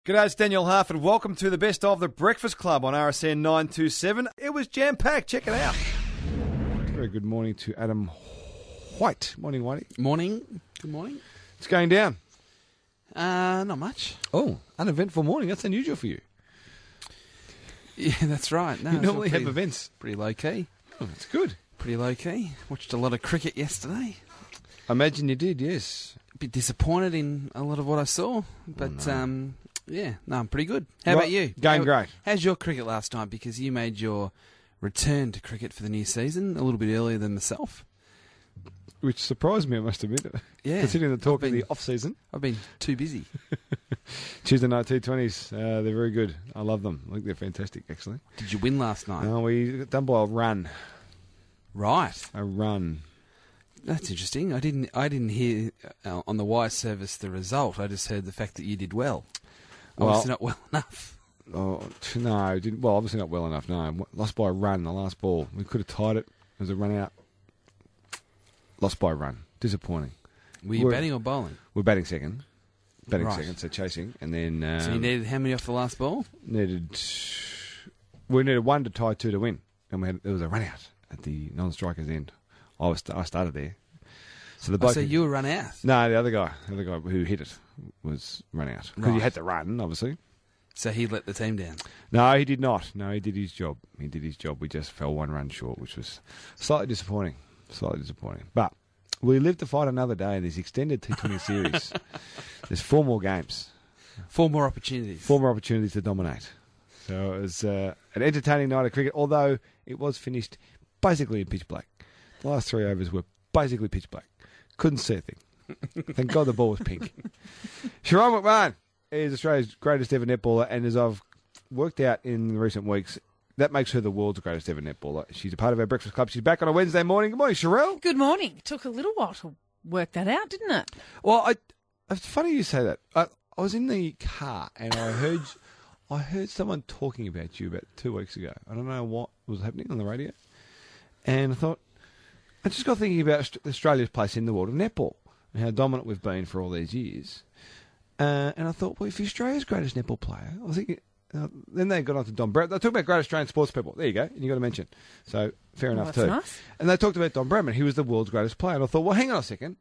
G'day, it's Daniel Harford. Welcome to the best of the Breakfast Club on RSN 927. It was jam-packed. Check it out. Very good morning to Adam White. Morning, Whitey. Morning. Good morning. It's going down. Not much. Oh, uneventful morning. That's unusual for you. Yeah, that's right. No, You it's normally all have events. Pretty low-key. Oh, that's good. Pretty low-key. Watched a lot of cricket yesterday. I imagine you did, yes. A bit disappointed in a lot of what I saw. But, yeah, no, I'm pretty good. How Right. about you? Going great. How's your cricket last night? Because you made your return to cricket for the new season a little bit earlier than myself. Which surprised me, I must admit. Yeah. Considering the talk of the off-season. I've been too busy. Tuesday night T20s. They're very good. I love them. I think they're fantastic, actually. Did you win last night? We got done by a run. Right. A run. That's interesting. I didn't hear on the wire service the result. I just heard the fact that you did well. Obviously not well enough. Oh, no, didn't. Well, obviously not well enough, no. Lost by a run, the last ball. We could have tied it. It was a run out. Lost by a run. Disappointing. Were you batting or bowling? We're batting second. Right. Second, so chasing. And then... So you needed how many off the last ball? We needed one to tie, two to win. And there was a run out at the non-striker's end. I started there. So the bloke so you were run out? No, the other guy who hit it was run out. Because you had to run, obviously. So he let the team down? No, he did not. No, he did his job. We just fell one run short, which was slightly disappointing. But we live to fight another day in this extended T20 series. There's 4 more games. 4 more opportunities. 4 more opportunities to dominate. So it was an entertaining night of cricket, although it was finished basically in pitch black. The last 3 overs were basically pitch black. Couldn't see a thing. Thank God the ball was pink. Sharon McMahon is Australia's greatest ever netballer, and as I've worked out in recent weeks, that makes her the world's greatest ever netballer. She's a part of our Breakfast Club. She's back on a Wednesday morning. Good morning, Sherelle. Good morning. It took a little while to work that out, didn't it? Well, it's funny you say that. I was in the car and I heard someone talking about you about 2 weeks ago. I don't know what was happening on the radio. And I just got thinking about Australia's place in the world of netball and how dominant we've been for all these years. And I thought, well, if Australia's greatest netball player, I was thinking, then they got on to Don Bradman. They talked about great Australian sports people. There you go. And you got to mention. So fair enough too. Nice. And they talked about Don Bradman. He was the world's greatest player. And I thought, well, hang on a second.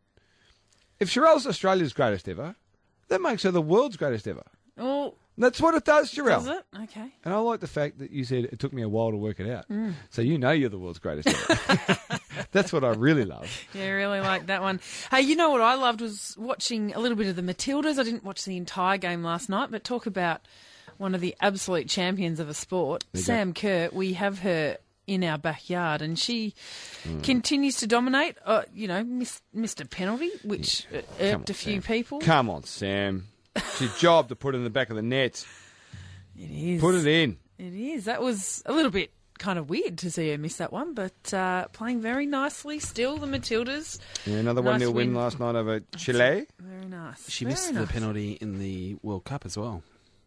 If Sherelle's Australia's greatest ever, that makes her the world's greatest ever. Oh, That's what it does, Sherelle. does it? Okay. And I like the fact that you said it took me a while to work it out. So you know you're the world's greatest ever. That's what I really love. Yeah, I really like that one. Hey, you know what I loved was watching a little bit of the Matildas. I didn't watch the entire game last night, but talk about one of the absolute champions of a sport, Sam Kerr. We have her in our backyard, and she continues to dominate. Missed a penalty, which irked a few people. Come on, Sam. It's your job to put it in the back of the net. It is. Put it in. It is. That was a little bit kind of weird to see her miss that one, but playing very nicely still, the Matildas. Yeah, another Nice 1-0 win last night over Chile. Very nice. She Very missed nice. the penalty in the World Cup as well.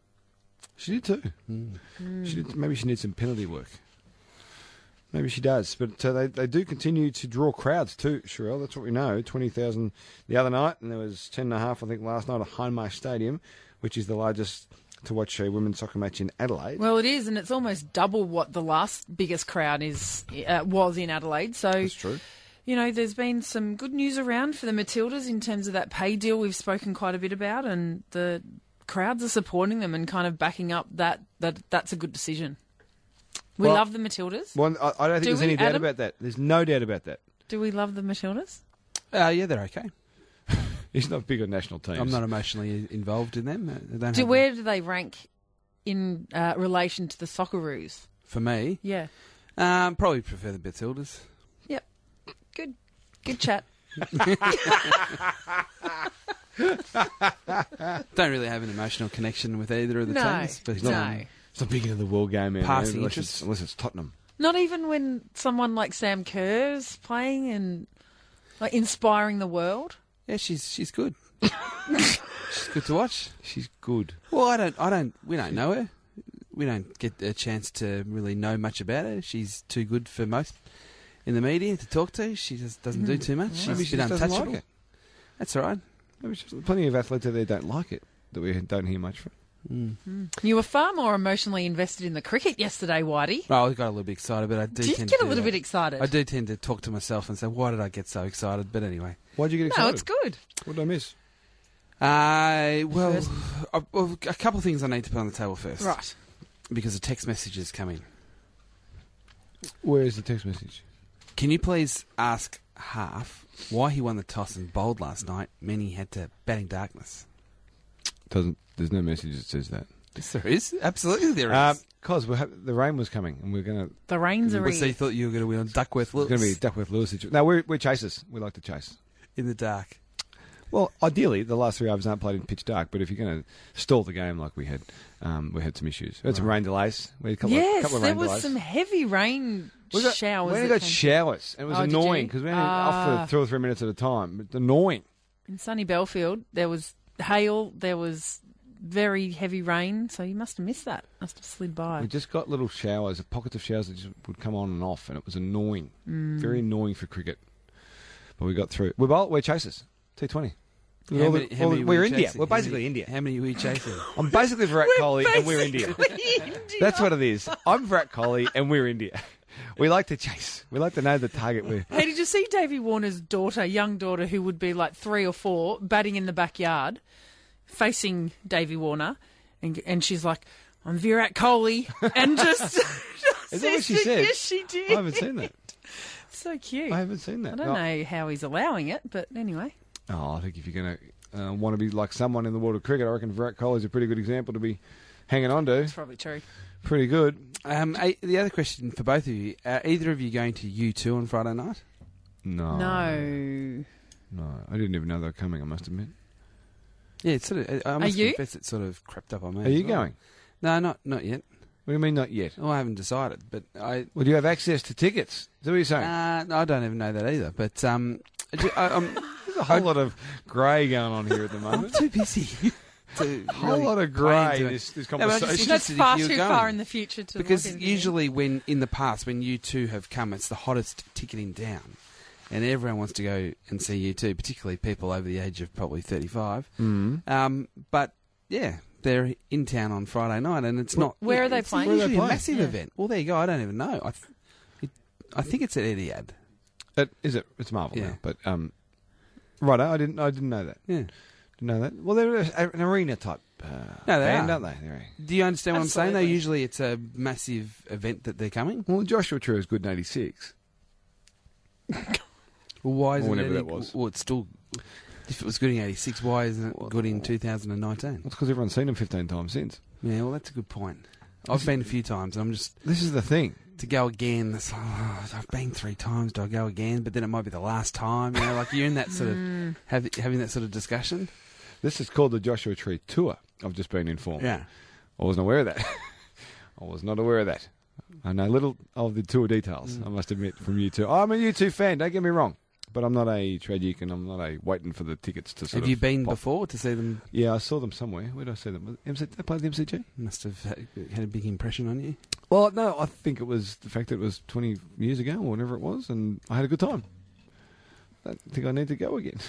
She did too. Maybe she needs some penalty work. Maybe she does. But they do continue to draw crowds too, Sherelle. That's what we know. 20,000 the other night, and there was 10.5, I think, last night at Hindmarsh Stadium, which is the largest to watch a women's soccer match in Adelaide. Well, it is, and it's almost double what the last biggest crowd was in Adelaide. So That's true. You know, there's been some good news around for the Matildas in terms of that pay deal we've spoken quite a bit about, and the crowds are supporting them and kind of backing up that's a good decision. We love the Matildas. Well, I don't think there's any doubt about that. There's no doubt about that. Do we love the Matildas? Yeah, they're okay. He's not big on national teams. I'm not emotionally involved in them. Where do they rank in relation to the Socceroos? For me? Yeah. Probably prefer the Matildas. Yep. Good chat. Don't really have an emotional connection with either of the teams. But It's not big into the world game, man. Passing unless interest. unless it's Tottenham. Not even when someone like Sam Kerr's playing and like inspiring the world. Yeah, she's good. She's good to watch. She's good. Well, we don't know her. We don't get a chance to really know much about her. She's too good for most in the media to talk to. She just doesn't do too much. Maybe She's she a bit just doesn't untouchable. like it. That's all right. Maybe plenty of athletes out there don't like it, that we don't hear much from. You were far more emotionally invested in the cricket yesterday, Whitey. Oh, I got a little bit excited, but I do Did tend get to a do little that. bit excited. I do tend to talk to myself and say, why did I get so excited? But anyway. Why'd you get excited? No, it's good. What did I miss? Well, First- a couple of things I need to put on the table first. Right. Because a text message has come in. Where's the text message? Can you please ask Half why he won the toss and bowled last night, meaning he had to batting darkness? There's no message that says that. Yes, there is. Absolutely there is. Because the rain was coming, and we're going to... The rains are So you thought you were going to win on Duckworth Lewis It's going to be Duckworth Lewis situation. No, we're chasers. We like to chase. in the dark. Well, ideally, the last 3 overs aren't played in pitch dark, but if you're going to stall the game like we had some issues. We had some rain delays. We had a couple Yes, of there rain was delays. some heavy rain showers. We only that got came showers, and it was Oh, did annoying you? because we only off for 2 or 3 minutes at a time. It's annoying. in sunny Belfield. There was hail. There was very heavy rain. So you must have missed that. Must have slid by. We just got little showers, pockets of showers that just would come on and off, and it was annoying. Very annoying for cricket. But we got through. We're chasers. T20. How many were We're you India. chasing? We're basically India. How many were you chasing? I'm basically Virat Kohli and we're India. India. That's what it is. I'm Virat Kohli and we're India. We like to chase. We like to know the target we're... Hey, did you see Davey Warner's daughter, young daughter, who would be like 3 or 4, batting in the backyard, facing Davey Warner, and she's like, "I'm Virat Kohli," and just Is that what she said? Yes, she did. I haven't seen that. So cute. I haven't seen that. I don't know how he's allowing it, but anyway. Oh, I think if you're going to want to be like someone in the world of cricket, I reckon Virat Kohli is a pretty good example to be hanging on to. It's probably true. Pretty good. The other question for both of you, are either of you going to U2 on Friday night? No. No. No. I didn't even know they were coming, I must admit. Yeah, it's sort of. I must you? confess, it sort of crept up on me. Are as you well. going? No, not yet. What do you mean not yet? Well, I haven't decided, but I. Well, do you have access to tickets? Is that what you're saying? No, I don't even know that either. But I'm There's a whole lot of grey going on here at the moment. too busy. To A whole really lot of play grey into it. this No, but I just conversation. That's interested if far you're too going. far in the future to Because look into. usually, when in the past, when U2 have come, it's the hottest ticket in town, and everyone wants to go and see U2, particularly people over the age of probably 35. But yeah, they're in town on Friday night, and it's not. Where are they it's playing? Where are they usually a playing? massive Yeah. event. Well, there you go. I don't even know. I think it's at Etihad. Is it? It's Marvel Yeah. now. But righto, I didn't know that. Yeah. Didn't know that. Well, they're an arena type No, they band, are. aren't they? They're... Do you understand what I'm saying? Though Absolutely. usually it's a massive event that they're coming. Well, Joshua True is good in '86. Well, why isn't whenever it? that was. Well, it's still. If it was good in '86, why isn't it good in 2019? Well, it's because everyone's seen him 15 times since. Yeah, well, that's a good point. I've been a few times, and I'm just This is the thing. to go again. It's like, I've been 3 times. Do I go again? But then it might be the last time. You know, like you're in that sort of having that sort of discussion. This is called the Joshua Tree Tour. I've just been informed. Yeah. I wasn't aware of that. I was not aware of that. I know little of the tour details, I must admit, from U2. I'm a U2 fan, don't get me wrong. But I'm not a tragic and I'm not a waiting for the tickets to sort Have of... you been pop. before to see them? Yeah, I saw them somewhere. Where did I see them? They played the MCG? Must have had a big impression on you. Well, no, I think it was the fact that it was 20 years ago or whatever it was, and I had a good time. I think I need to go again.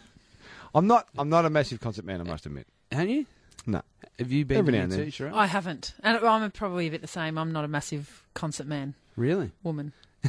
I'm not a massive concert man, I must admit. Haven't you? No. Have you been Every to now and then. U2, Sherelle? I haven't. And I'm probably a bit the same. I'm not a massive concert man. Really? Woman.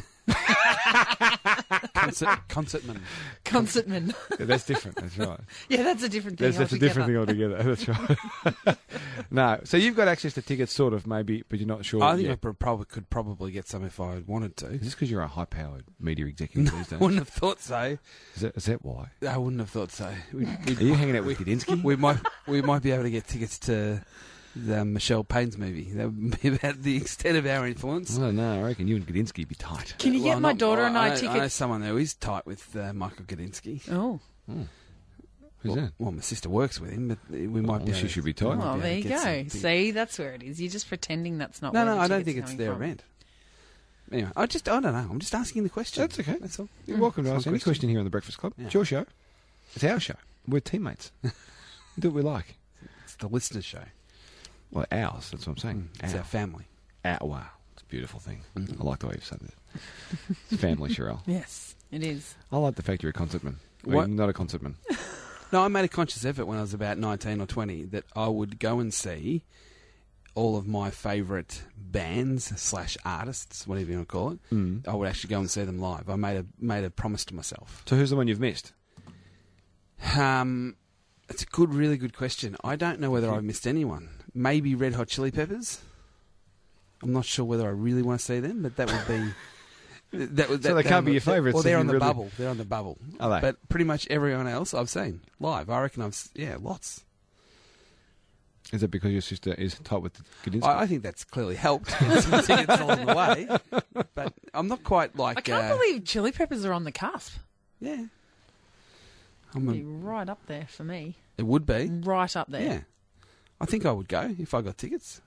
Concertman. Concertman. Yeah, that's different, that's right. Yeah, that's a different thing. That's a different thing altogether, that's right. No, so you've got access to tickets, sort of, maybe, but you're not sure I think yet. I could probably get some if I wanted to. Is this because you're a high-powered media executive these days? Wouldn't have thought so. Is that why? I wouldn't have thought so. Are you hanging out with Gadinsky? We might be able to get tickets to the Michelle Payne's movie. That would be about the extent of our influence. Well, no, I reckon you and Gadinsky would be tight. Can you get my daughter and I I know tickets? someone who is tight with Michael Gadinsky. Oh. Who's that? Well, my sister works with him, but we might be. Well, she should be tight. Oh, might be there able you to get go. some tickets. See, that's where it is. You're just pretending that's not No, where no, the I don't ticket's think it's coming their from. event. Anyway, I don't know. I'm just asking the question. That's okay. That's all. You're welcome to It's ask my any question here on The Breakfast Club. Yeah. It's your show. It's our show. We're teammates. We do what we like. It's the listener show. Well, ours, that's what I'm saying. It's our family. Wow. It's a beautiful thing. I like the way you've said that. It's family, Sherelle. Yes, it is. I like the fact you're a concertman. What? Not a concertman. No, I made a conscious effort when I was about 19 or 20 that I would go and see all of my favourite bands / artists, whatever you want to call it. I would actually go and see them live. I made a promise to myself. So who's the one you've missed? It's a really good question. I don't know whether I've missed anyone. Maybe Red Hot Chili Peppers. I'm not sure whether I really want to see them, but that would be... So they can't be your favourites. Well, they're if on you the really- bubble. They're on the bubble. Are they? But pretty much everyone else I've seen live. I reckon lots. Is it because your sister is tight with Gudinski? I think that's clearly helped get some tickets along the way. But I'm not quite like... I can't believe Chili Peppers are on the cusp. Yeah. It'd be right up there for me. It would be. Right up there. Yeah. I think I would go if I got tickets.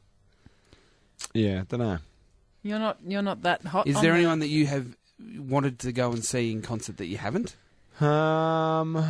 Yeah, don't know. You're not that hot. Is on there the- anyone that you have wanted to go and see in concert that you haven't? No,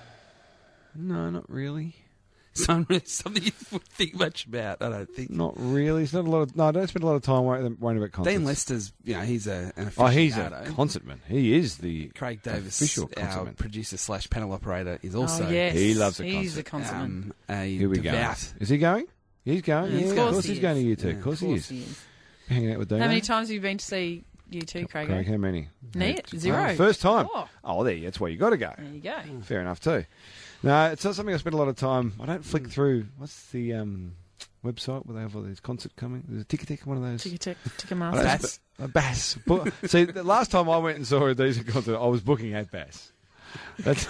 not really. Something you would think much about, I don't think. Not really. It's not a lot of. No, I don't spend a lot of time worrying about concerts. Dean Lester's, he's an aficionado. Oh, he's a concertman. He is the Craig Davis, official our concertman. producer / panel operator, is also Oh, yes. He loves a He's concert. a concertman. a Here we go. devout. Is he going? He's going. Yeah, Yeah, of of course course he he's is. going to you two. Yeah, Of course he is. He is. Hanging out with Dino. How many times have you been to see U2, Craig? Craig, how many? Neat. 0. First time. Oh. There. That's where you got to go. There you go. Fair enough too. No, it's not something I spend a lot of time. I don't flick through. What's the website where they have all these concerts coming? There's a Ticketek, one of those. Ticketmaster. Bass. Bass. See, the last time I went and saw a decent concert, I was booking at Bass. That's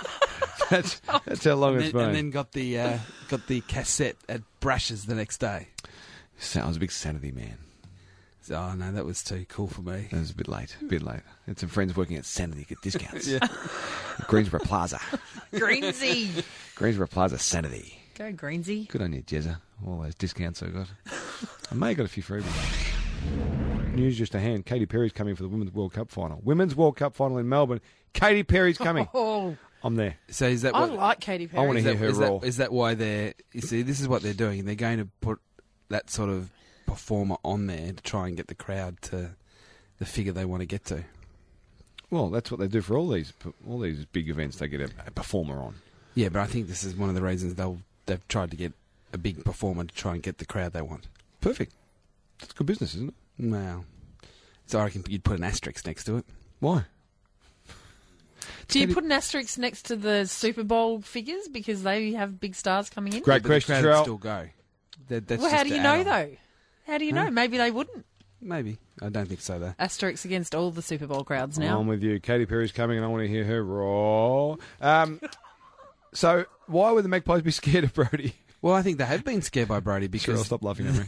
that's how long it's been. And then got the cassette at Brash's the next day. I was a big Sanity man. So, oh no, that was too cool for me. That was a bit late. Had some friends working at Sanity get discounts. Greensboro Plaza. Greensy. Greensboro Plaza Sanity. Go Greensy. Good on you, Jezza. All those discounts I got. I may have got a few freebies. News just a hand. Katy Perry's coming for the Women's World Cup final. Women's World Cup final in Melbourne. Katy Perry's coming. Oh, I'm there. So is that I what? like Katy Perry. I wanna hear her roar. Is that why they're? You see, this is what they're doing. They're going to put that sort of performer on there to try and get the crowd to the figure they want to get to. Well, that's what they do for all these big events. They get a performer on. Yeah, but I think this is one of the reasons they've tried to get a big performer to try and get the crowd they want. Perfect. That's good business, isn't it? Well, so I reckon you'd put an asterisk next to it. Why? Do you put an asterisk next to the Super Bowl figures because they have big stars coming in? Great But the question, crowd would Sherelle. still go. That's Well, how just do you to know add on. though? How do you know? Maybe they wouldn't. Maybe. I don't think so, though. Asterisks against all the Super Bowl crowds now. I'm with you. Katy Perry's coming, and I want to hear her roar. So, why would the Magpies be scared of Brody? Well, I think they have been scared by Brody Sherelle, because stop laughing at me.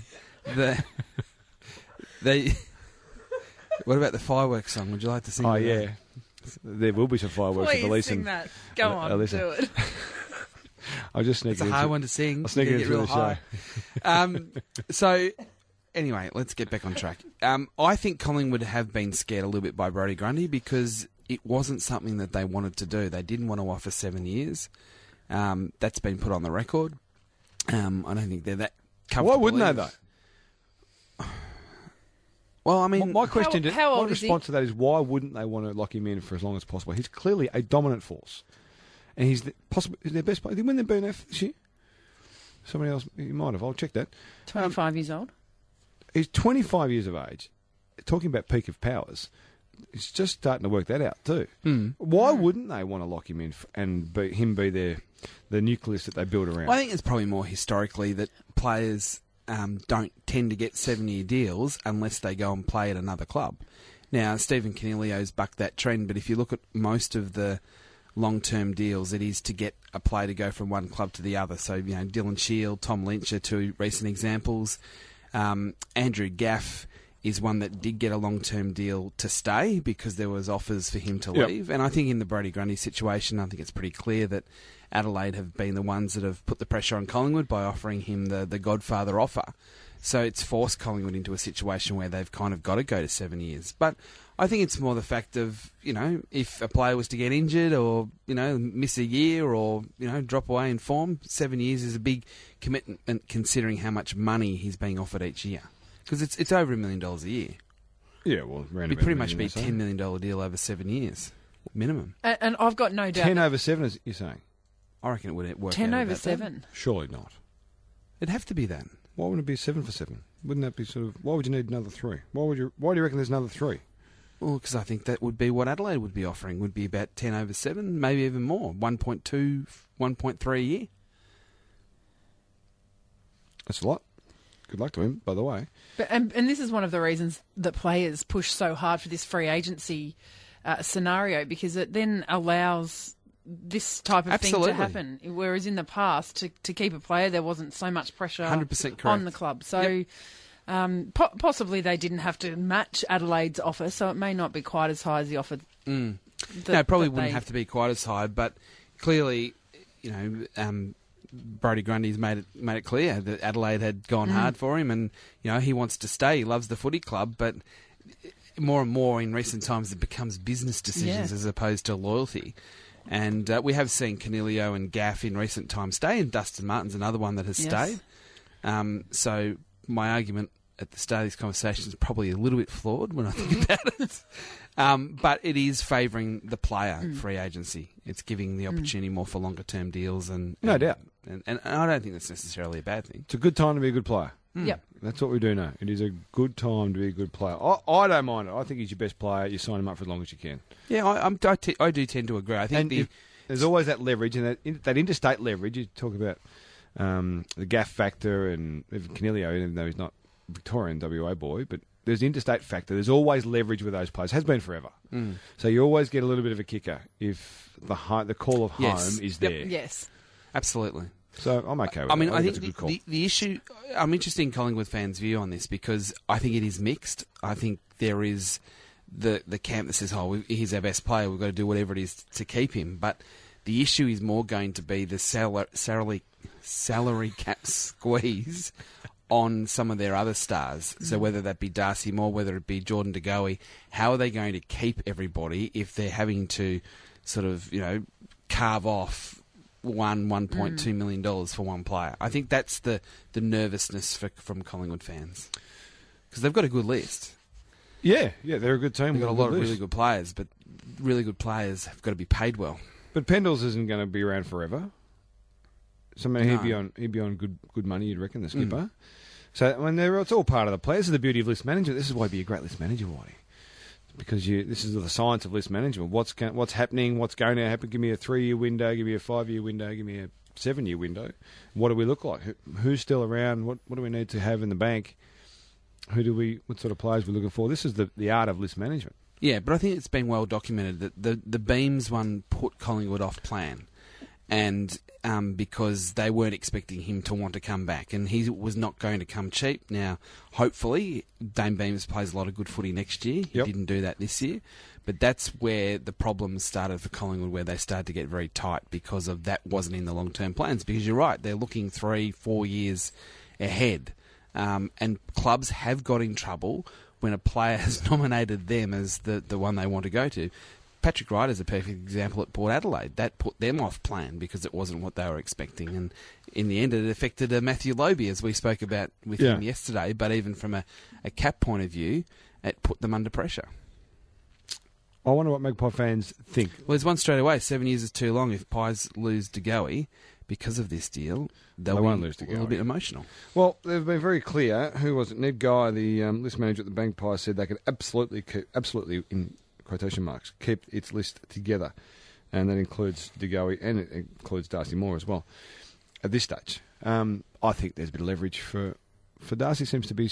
they. What about the fireworks song? Would you like to sing? Oh, that? yeah. There will be some fireworks Please with Elise sing and that. Go on, Elisa. do it. I'll just sneak It's it a in hard through- one to sing. I'll sneak You it get in through real the high. So, anyway, let's get back on track. I think Collingwood have been scared a little bit by Brodie Grundy because it wasn't something that they wanted to do. They didn't want to offer 7 years. That's been put on the record. I don't think they're that comfortable. Why wouldn't they, either. though? Well, I mean, My question, how my old is he? response to that is why wouldn't they want to lock him in for as long as possible? He's clearly a dominant force, and he's possibly their best player. Did he win the BNF this year? Somebody else, he might have. I'll check that. 25 years old. He's 25 years of age. Talking about peak of powers, he's just starting to work that out too. Why wouldn't they want to lock him in and be the nucleus that they build around? Well, I think it's probably more historically that players don't tend to get 7-year deals unless they go and play at another club. Now, Stephen Canelio's bucked that trend, but if you look at most of the long-term deals, it is to get a player to go from one club to the other. So, Dylan Shield, Tom Lynch are two recent examples. Andrew Gaff is one that did get a long-term deal to stay because there was offers for him to leave. And I think in the Brodie Grundy situation, I think it's pretty clear that Adelaide have been the ones that have put the pressure on Collingwood by offering him the Godfather offer. So it's forced Collingwood into a situation where they've kind of got to go to 7 years. But I think it's more the fact of, if a player was to get injured or, miss a year or, drop away in form, 7 years is a big commitment considering how much money he's being offered each year. Because it's over $1 million a year. Yeah, well, It'd pretty much be a $10 million deal over 7 years, minimum. And I've got no doubt. 10 over 7, is you're saying? I reckon it would work 10 out over about 7. Surely not. It'd have to be that. Why wouldn't it be 7 for 7? Wouldn't that be sort of... Why would you need another 3? Why do you reckon there's another 3? Well, because I think that would be what Adelaide would be offering. Would be about 10 over 7, maybe even more. 1.2, 1.3 a year. That's a lot. Good luck to him, by the way. But, and this is one of the reasons that players push so hard for this free agency scenario, because it then allows this type of Absolutely. thing to happen. Whereas in the past, to keep a player, there wasn't so much pressure 100% correct. on the club. So possibly they didn't have to match Adelaide's offer, so it may not be quite as high as the offer. No, it probably wouldn't have to be quite as high, but clearly, Brodie Grundy's made it clear that Adelaide had gone hard for him, and he wants to stay. He loves the footy club, but more and more in recent times it becomes business decisions as opposed to loyalty. And we have seen Canelio and Gaff in recent times stay, and Dustin Martin's another one that has stayed. So my argument at the start of this conversation is probably a little bit flawed when I think about it. But it is favouring the player free agency. It's giving the opportunity more for longer term deals, and No doubt. And I don't think that's necessarily a bad thing. It's a good time to be a good player. Yep. That's what we do know. It is a good time to be a good player. I don't mind it. I think he's your best player. You sign him up for as long as you can. Yeah, I do tend to agree. I think there's always that leverage, and that interstate leverage. You talk about the gaff factor, and even Canelio, even though he's not Victorian WA boy, but there's interstate factor. There's always leverage with those players. Has been forever. So you always get a little bit of a kicker if the call of home is there. Yes. Absolutely. So I'm okay with I mean, that. I that's think a good call. the issue... I'm interested in Collingwood fans' view on this, because I think it is mixed. I think there is the camp that says, he's our best player, we've got to do whatever it is to keep him. But the issue is more going to be the salary cap squeeze on some of their other stars. So whether that be Darcy Moore, whether it be Jordan De Goey, how are they going to keep everybody if they're having to sort of, carve off $1.2 million for one player? I think that's the nervousness from Collingwood fans, because they've got a good list. Yeah, they're a good team. They've got a lot of really good players, but really good players have got to be paid well. But Pendles isn't going to be around forever. So he'd be on good money, you'd reckon, the skipper. So it's all part of the play. This is the beauty of list management. This is why you'd be a great list manager, Whitey. Because this is the science of list management. What's happening? What's going to happen? Give me a 3-year window. Give me a 5-year window. Give me a 7-year window. What do we look like? Who's still around? What do we need to have in the bank? What sort of players we're looking for? This is the art of list management. Yeah, but I think it's been well documented that the Beams one put Collingwood off plan, and because they weren't expecting him to want to come back, and he was not going to come cheap. Now, hopefully, Dane Beams plays a lot of good footy next year. He didn't do that this year, but that's where the problems started for Collingwood, where they started to get very tight because of that wasn't in the long-term plans. Because you're right, they're looking 3-4 years ahead, and clubs have got in trouble when a player has nominated them as the one they want to go to. Patrick Wright is a perfect example at Port Adelaide. That put them off plan because it wasn't what they were expecting. And in the end, it affected Matthew Lobie, as we spoke about with him yesterday. But even from a cap point of view, it put them under pressure. I wonder what Magpie fans think. Well, there's one straight away. 7 years is too long. If Pies lose De Goey because of this deal, they won't lose De Goey. A little bit emotional. Well, they've been very clear. Who was it? Ned Guy, the list manager at the Magpie, said they could absolutely in quotation marks, keep its list together. And that includes De Goey and it includes Darcy Moore as well at this stage. I think there's a bit of leverage for Darcy. Seems to be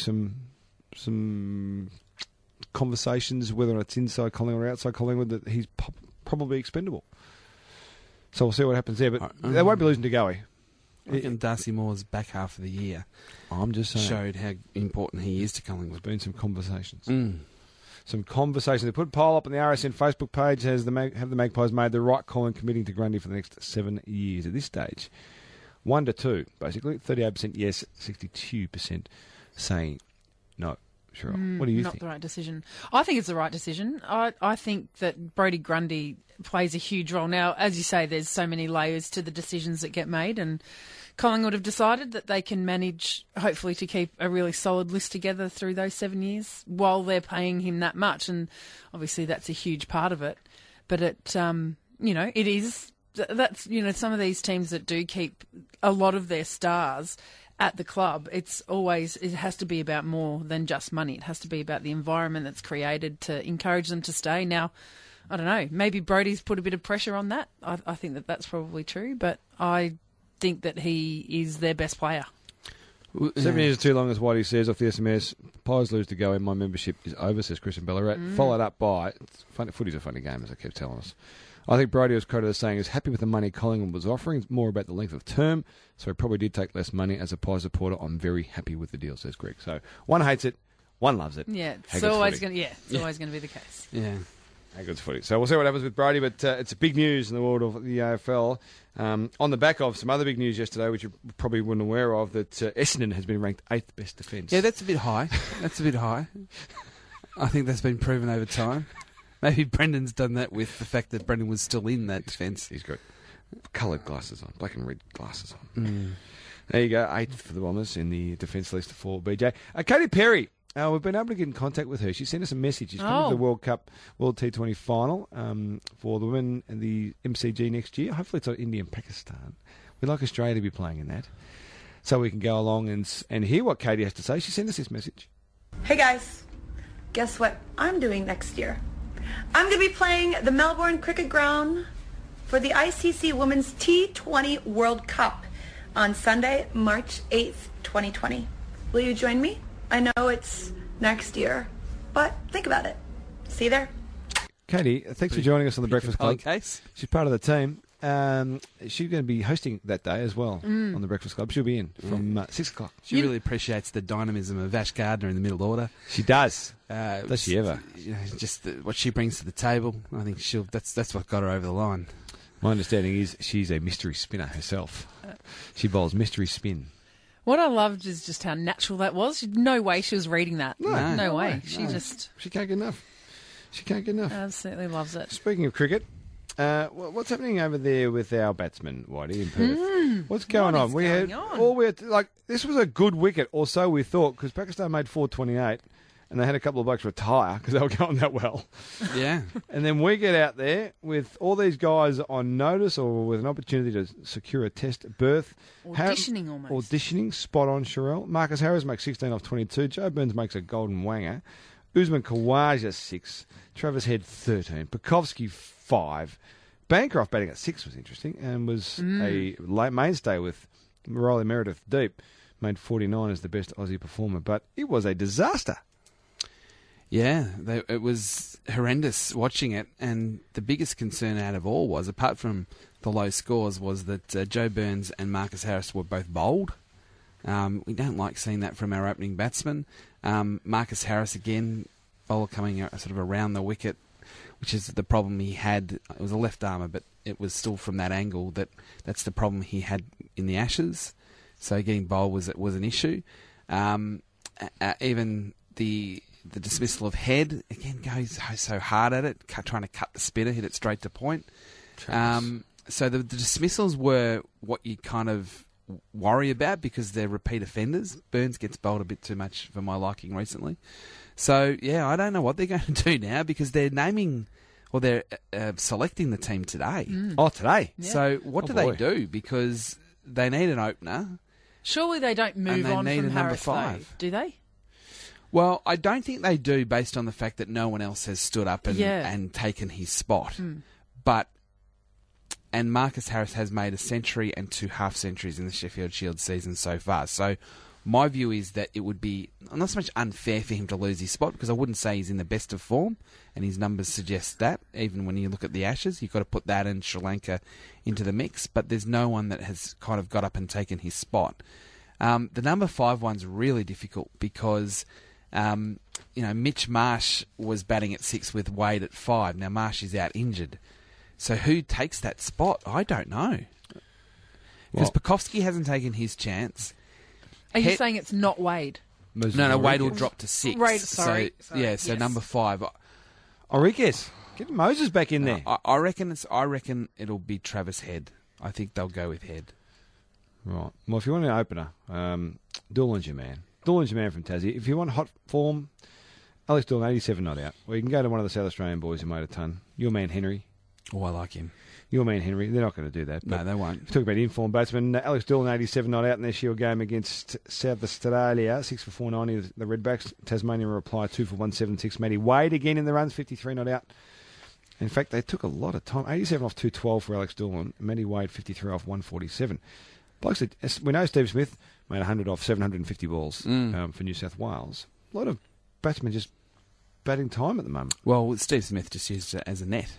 some conversations, whether it's inside Collingwood or outside Collingwood, that he's probably expendable. So we'll see what happens there. But they won't be losing De Goey. I reckon Darcy Moore's back half of the year I'm just saying, showed how important he is to Collingwood. There's been some conversations. Some conversations. They put a poll up on the RSN Facebook page. Have the Magpies made the right call in committing to Grundy for the next 7 years? At this stage, 1 to 2, basically. 38% yes, 62% saying no. Sure. What do you think? Not the right decision. I think it's the right decision. I think that Brodie Grundy plays a huge role. Now, as you say, there's so many layers to the decisions that get made, and Collingwood have decided that they can manage, hopefully, to keep a really solid list together through those 7 years while they're paying him that much. And obviously that's a huge part of it. But it is that's, some of these teams that do keep a lot of their stars at the club, it has to be about more than just money. It has to be about the environment that's created to encourage them to stay. Now, I don't know, maybe Brodie's put a bit of pressure on that. I think that that's probably true, but I think that he is their best player. 7 years too long, as Whitey says off the SMS. Pies lose to go in. My membership is over, says Christian Ballarat. Followed up by, footy's a funny game, as I keep telling us. I think Brodie was quoted as saying he was happy with the money Collingwood was offering. It's more about the length of term, so he probably did take less money. As a Pies supporter, I'm very happy with the deal, says Greg. So one hates it, one loves it. Yeah, it's always going to be the case. Yeah. How good's footy. So we'll see what happens with Brodie, but it's big news in the world of the AFL. On the back of some other big news yesterday, which you probably weren't aware of, that Essendon has been ranked 8th best defence. Yeah, that's a bit high. I think that's been proven over time. Maybe Brendan's done that with the fact that Brendan was still in that defence. He's got coloured glasses on, black and red glasses on. There you go, 8th for the Bombers in the defence list for BJ. Katy Perry. We've been able to get in contact with her. She sent us a message. She's coming to the World T20 final for the women in the MCG next year. Hopefully it's on India and Pakistan. We'd like Australia to be playing in that, so we can go along and hear what Katie has to say. She sent us this message. Hey guys, guess what I'm doing next year? I'm going to be playing the Melbourne Cricket Ground for the ICC Women's T20 World Cup on Sunday, March 8th, 2020. Will you join me? I know it's next year, but think about it. See you there. Katie, thanks for joining us on the Breakfast Club. Case. She's part of the team. She's going to be hosting that day as well on the Breakfast Club. She'll be in from 6 o'clock. She really appreciates the dynamism of Ash Gardner in the middle order. She does. Does she ever? Just what she brings to the table. I think that's what got her over the line. My understanding is she's a mystery spinner herself. She bowls mystery spin. What I loved is just how natural that was. No way she was reading that. No way. She can't get enough. She can't get enough. Absolutely loves it. Speaking of cricket, what's happening over there with our batsman, Whitey, in Perth? What's going on? This was a good wicket, or so we thought, because Pakistan made 428, and they had a couple of blokes retire because they were going that well. Yeah. And then we get out there with all these guys on notice or with an opportunity to secure a test berth. Auditioning, spot on, Sherelle. Marcus Harris makes 16 off 22. Joe Burns makes a golden wanger. Usman Khawaja 6. Travis Head 13. Pekovsky 5. Bancroft batting at 6 was interesting and was a late mainstay with Riley Meredith deep. Made 49 as the best Aussie performer, but it was a disaster. Yeah, it was horrendous watching it, and the biggest concern out of all was, apart from the low scores, was that Joe Burns and Marcus Harris were both bowled. We don't like seeing that from our opening batsmen. Marcus Harris, again, bowler coming sort of around the wicket, which is the problem he had. It was a left armour, but it was still from that angle that's the problem he had in the Ashes. So getting bowled was an issue. Even the dismissal of Head, again, goes so hard at it, trying to cut the spinner, hit it straight to point. So the dismissals were what you kind of worry about because they're repeat offenders. Burns gets bowled a bit too much for my liking recently. So, yeah, I don't know what they're going to do now because they're naming or they're selecting the team today. Oh, today? Yeah. So what do they do? Because they need an opener. Surely they don't move on from Harris, though, do they? Well, I don't think they do based on the fact that no one else has stood up and taken his spot. And Marcus Harris has made a century and 2 half-centuries in the Sheffield Shield season so far. So my view is that it would be not so much unfair for him to lose his spot because I wouldn't say he's in the best of form and his numbers suggest that. Even when you look at the Ashes, you've got to put that and Sri Lanka into the mix. But there's no one that has kind of got up and taken his spot. The number 5 one's really difficult because... Mitch Marsh was batting at 6 with Wade at 5. Now Marsh is out injured. So who takes that spot? I don't know. Because Pekovsky hasn't taken his chance. Are you saying it's not Wade? No, Wade will drop to 6. Right, sorry. So number 5. Enriquez. Get Moses back in there. I reckon it'll be Travis Head. I think they'll go with Head. Right. Well, if you want an opener, Doolan's your man. Doolan's your man from Tassie. If you want hot form, Alex Doolan, 87 not out. Or you can go to one of the South Australian boys who made a ton. Your man, Henry. Oh, I like him. your man Henry, they're not going to do that. No, they won't. Talk about informed batsmen. Alex Doolan, 87 not out in their Shield game against South Australia, 6 for 490. The Redbacks. Tasmania reply 2 for 176. Matty Wade again in the runs, 53 not out. In fact, they took a lot of time. 87 off 212 for Alex Doolan. Matty Wade, 53 off 147. Blokes, we know Steve Smith made 100 off 750 balls for New South Wales. A lot of batsmen just batting time at the moment. Well, Steve Smith just used it as a net.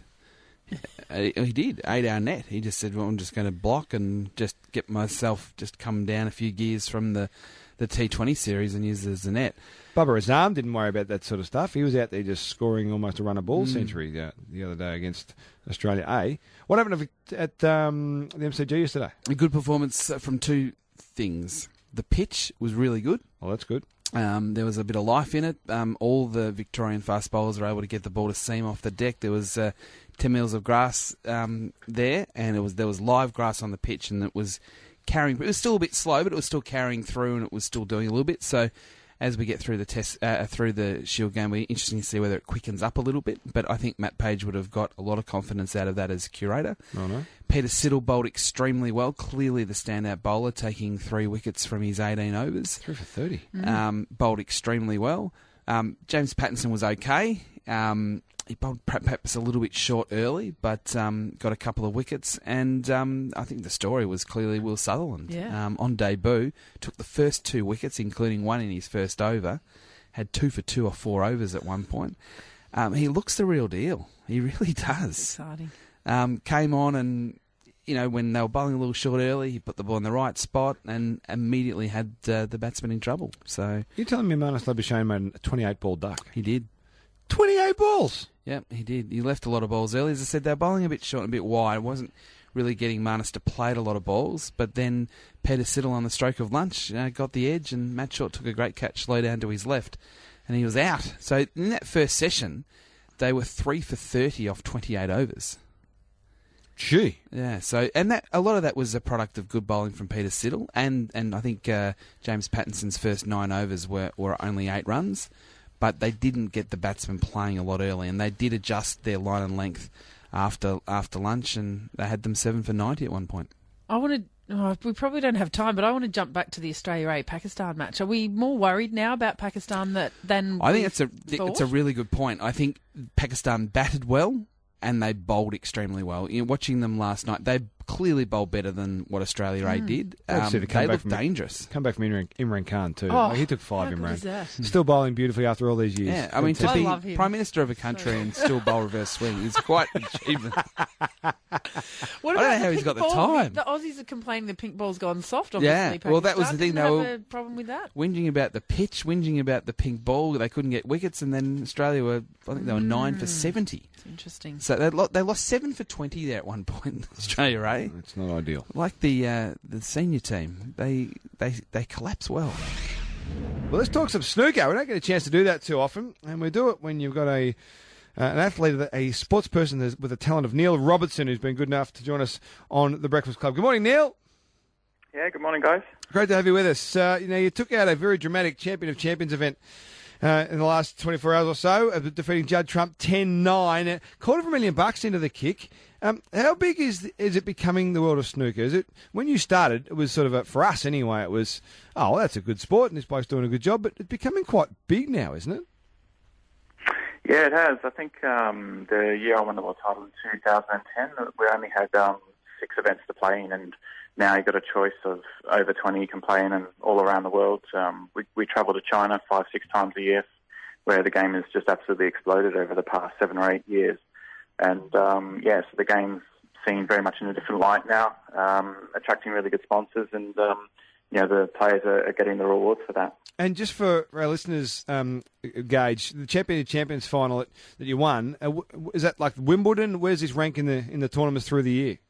He did, 8-hour net. He just said, well, I'm just going to block and just get myself just come down a few gears from the T20 series and use it as a net. Bubba Azam didn't worry about that sort of stuff. He was out there just scoring almost a run-a-ball century the other day against Australia A. What happened at the MCG yesterday? A good performance from two things. The pitch was really good. Well, that's good. There was a bit of life in it. All the Victorian fast bowlers were able to get the ball to seam off the deck. There was 10 metres of grass there, and there was live grass on the pitch, and it was carrying. It was still a bit slow, but it was still carrying through, and it was still doing a little bit. So, as we get through the through the Shield game, we're interesting to see whether it quickens up a little bit. But I think Matt Page would have got a lot of confidence out of that as curator. Oh, no. Peter Siddle bowled extremely well. Clearly the standout bowler, taking 3 wickets from his 18 overs. 3 for 30. Bowled extremely well. James Pattinson was okay. He bowled perhaps a little bit short early, but got a couple of wickets. And I think the story was clearly Will Sutherland. Yeah. On debut, took the first 2 wickets, including one in his first over. Had 2 for 2 or 4 overs at one point. He looks the real deal. He really does. Exciting. Came on and, when they were bowling a little short early, he put the ball in the right spot and immediately had the batsman in trouble. So You're telling me Marnus Labuschagne made a 28-ball duck? he did. 28 balls? Yeah, he did. He left a lot of balls early. As I said, they were bowling a bit short and a bit wide. It wasn't really getting Marnus to play at a lot of balls. But then Peter Siddle on the stroke of lunch got the edge, and Matt Short took a great catch low down to his left, and he was out. So in that first session, they were 3 for 30 off 28 overs. Gee. Yeah, so and a lot of that was a product of good bowling from Peter Siddle, and I think James Pattinson's first 9 overs were only 8 runs, but they didn't get the batsmen playing a lot early, and they did adjust their line and length after lunch, and they had them 7 for 90 at one point. We probably don't have time, but I want to jump back to the Australia A-Pakistan match. Are we more worried now about Pakistan than I think it's a really good point. I think Pakistan batted well, and they bowled extremely well. Watching them last night, they clearly bowled better than what Australia A did. They looked dangerous. Come back from Imran Khan too. Oh, he took 5, how good Imran. is that? Still bowling beautifully after all these years. Yeah, I mean, to I be love him. Prime Minister of a country and still bowl reverse swing is quite an achievement. What I don't about know how the he's got pink the ball? time. The Aussies are complaining the pink ball's gone soft, obviously. Yeah, well, that was the thing. They They have were a problem with that. whinging about the pitch, whinging about the pink ball. They couldn't get wickets, and then Australia were 9 for 70. It's interesting. So they lost 7 for 20 there at one point. Australia, eh? It's not ideal. Like the senior team, they collapse well. Well, let's talk some snooker. We don't get a chance to do that too often, and we do it when you've got an athlete, a sports person with the talent of Neil Robertson, who's been good enough to join us on the Breakfast Club. Good morning, Neil. Yeah, good morning, guys. Great to have you with us. You took out a very dramatic Champion of Champions event in the last 24 hours or so, defeating Judd Trump 10-9. $250,000 into the kick. How big is it becoming the world of snooker? Is it when you started? It was sort of for us anyway. It was that's a good sport and this bloke's doing a good job, but it's becoming quite big now, isn't it? Yeah, it has. I think the year I won the world title in 2010, we only had 6 events to play in, and now you've got a choice of over 20 you can play in, and all around the world. We travel to China 5-6 times a year, where the game has just absolutely exploded over the past 7 or 8 years. And, so the game's seen very much in a different light now, attracting really good sponsors, and, the players are getting the rewards for that. And just for our listeners, Gage, the Champion of Champions final that you won, is that like Wimbledon? Where's this rank in the tournaments through the year?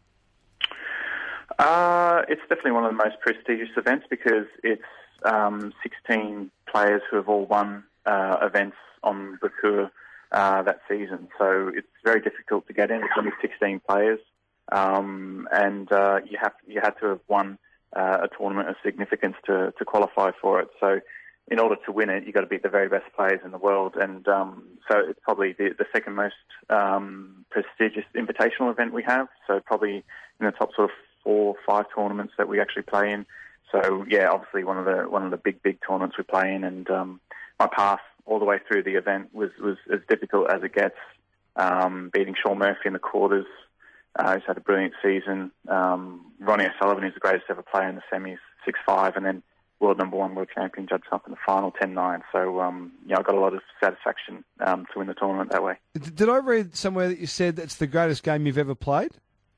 It's definitely one of the most prestigious events because it's 16 players who have all won events on the tour that season. So it's very difficult to get in. It's only 16 players, and you had to have won a tournament of significance to qualify for it. So in order to win it, you've got to beat the very best players in the world. And so it's probably the second most prestigious invitational event we have. So probably in the top sort of 4 or 5 tournaments that we actually play in. So yeah, obviously one of the big tournaments we play in. And my path all the way through the event was as difficult as it gets. Beating Sean Murphy in the quarters, who's had a brilliant season. Ronnie O'Sullivan, who's the greatest ever player in the semis, 6'5", and then world number 1 world champion Judd Trump in the final, 10-9. So I got a lot of satisfaction to win the tournament that way. Did I read somewhere that you said that's the greatest game you've ever played?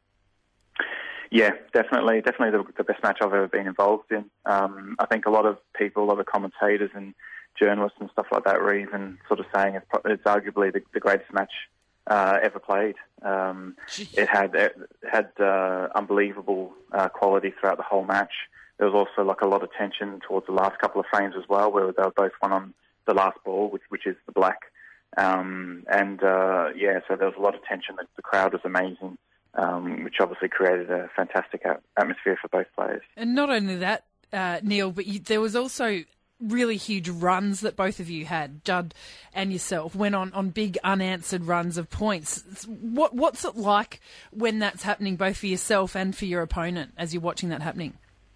Yeah, definitely the best match I've ever been involved in. I think a lot of people, a lot of commentators and journalists and stuff like that were even sort of saying it's arguably the greatest match ever played. It had unbelievable quality throughout the whole match. There was also like a lot of tension towards the last couple of frames as well, where they were both won on the last ball, which is the black. So there was a lot of tension. The crowd was amazing, which obviously created a fantastic atmosphere for both players. And not only that, Neil, but there was also really huge runs that both of you had. Judd and yourself went on big unanswered runs of points. What's it like when that's happening, both for yourself and for your opponent, as you're watching that happening?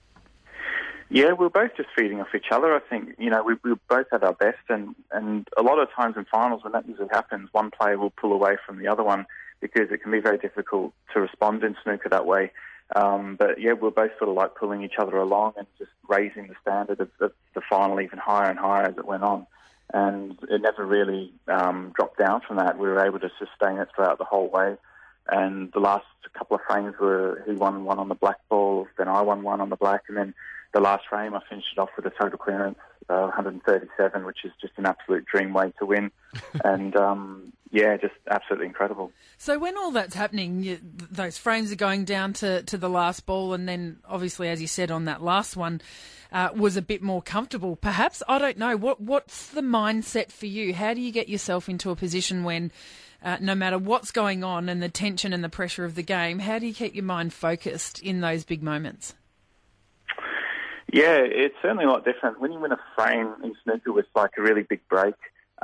Yeah, we're both just feeding off each other. I think, we both had our best, and a lot of times in finals when that usually happens, one player will pull away from the other one because it can be very difficult to respond in snooker that way. But yeah, we're both sort of like pulling each other along and just raising the standard of the final even higher and higher as it went on. And it never really dropped down from that. We were able to sustain it throughout the whole way. And the last couple of frames were he won one on the black ball, then I won one on the black, and then the last frame I finished it off with a total clearance, 137, which is just an absolute dream way to win. And just absolutely incredible. So when all that's happening, those frames are going down to the last ball, and then obviously, as you said, on that last one, was a bit more comfortable. Perhaps, I don't know, what's the mindset for you? How do you get yourself into a position when, no matter what's going on and the tension and the pressure of the game, how do you keep your mind focused in those big moments? Yeah, it's certainly a lot different. When you win a frame in snooker with like a really big break,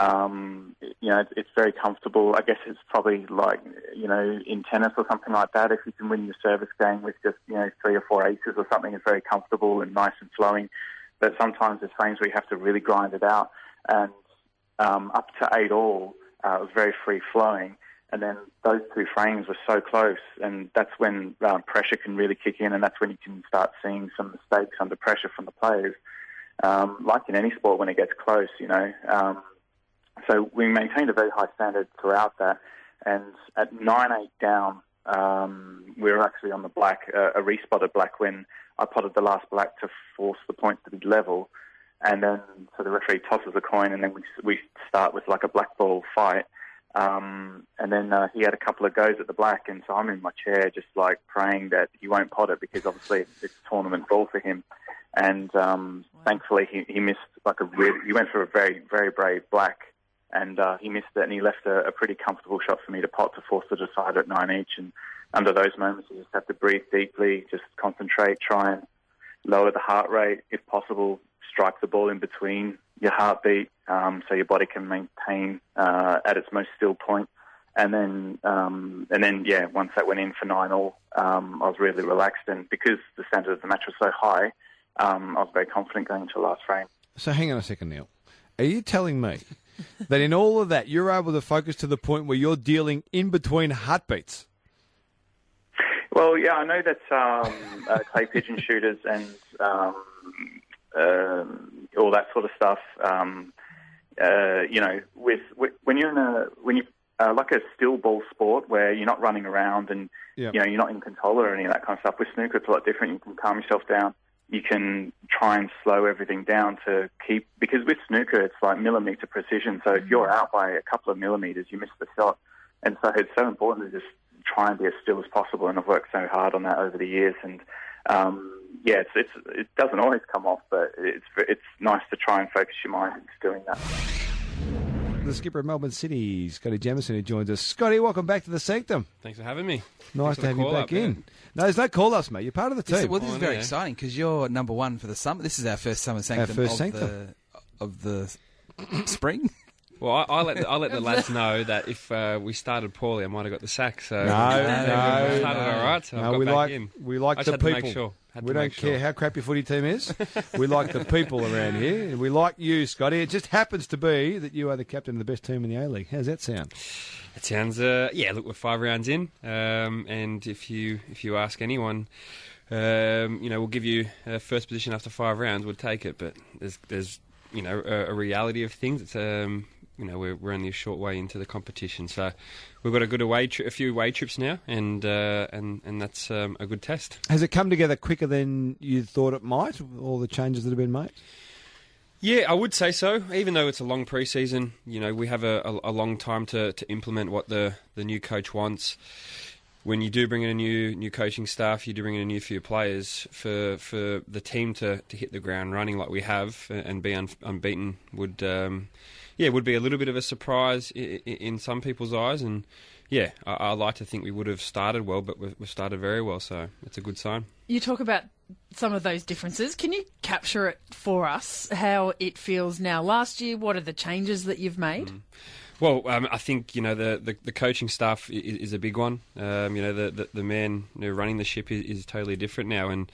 it's very comfortable. I guess it's probably like, in tennis or something like that, if you can win your service game with just, 3 or 4 aces or something, it's very comfortable and nice and flowing. But sometimes there's frames where you have to really grind it out. And up to 8 all, it was very free-flowing. And then those 2 frames were so close, and that's when pressure can really kick in, and that's when you can start seeing some mistakes under pressure from the players. Like in any sport when it gets close, So we maintained a very high standard throughout that, and at 9-8 down, we were actually on the black, a respotted black when I potted the last black to force the points to be level, and then so the referee tosses a coin, and then we start with like a black ball fight. And then he had a couple of goes at the black, and so I'm in my chair just like praying that he won't pot it because obviously it's tournament ball for him. And thankfully he missed he went for a very, very brave black, and he missed it, and he left a pretty comfortable shot for me to pot to force the decider at 9 each. And under those moments you just have to breathe deeply, just concentrate, try and lower the heart rate if possible, strike the ball in between your heartbeat, so your body can maintain at its most still point. And then, once that went in for 9 all, I was really relaxed. And because the standard of the match was so high, I was very confident going into the last frame. So hang on a second, Neil. Are you telling me that in all of that, you're able to focus to the point where you're dealing in between heartbeats? Well, yeah, I know that clay pigeon shooters and all that sort of stuff. When you're like a still ball sport where you're not running around and you're not in control or any of that kind of stuff. With snooker, it's a lot different. You can calm yourself down. You can try and slow everything down to keep, because with snooker it's like millimeter precision. So if you're out by a couple of millimeters, you miss the shot. And so it's so important to just try and be as still as possible. And I've worked so hard on that over the years. And it doesn't always come off, but it's nice to try and focus your mind into doing that. The skipper of Melbourne City, Scotty Jamieson, who joins us. Scotty, welcome back to the Sanctum. Thanks for having me. Nice to have you back in. No, there's no call-ups, mate. You're part of the team. This is very exciting because you're number 1 for the summer. This is our first summer Sanctum of the spring? Well, I let the lads know that if we started poorly, I might have got the sack. So No, we started all right. So I've got back in. we like I the just had to people. make sure. We don't care how crap your footy team is. We like the people around here, and we like you, Scotty. It just happens to be that you are the captain of the best team in the A-League. How's that sound? It sounds, look, we're 5 rounds in, and if you ask anyone, we'll give you first position after 5 rounds. We'll take it, but there's a reality of things. It's we're only a short way into the competition, so we've got a good a few away trips now, and that's a good test. Has it come together quicker than you thought it might? All the changes that have been made. Yeah, I would say so. Even though it's a long pre-season, we have a long time to implement what the new coach wants. When you do bring in a new coaching staff, you do bring in a new few players. For the team to hit the ground running like we have and be unbeaten would be a little bit of a surprise in some people's eyes. And yeah, I like to think we would have started well, but we've started very well, so it's a good sign. You talk about some of those differences. Can you capture it for us, how it feels now last year? What are the changes that you've made? Well, I think the coaching staff is a big one. The man running the ship is totally different now, and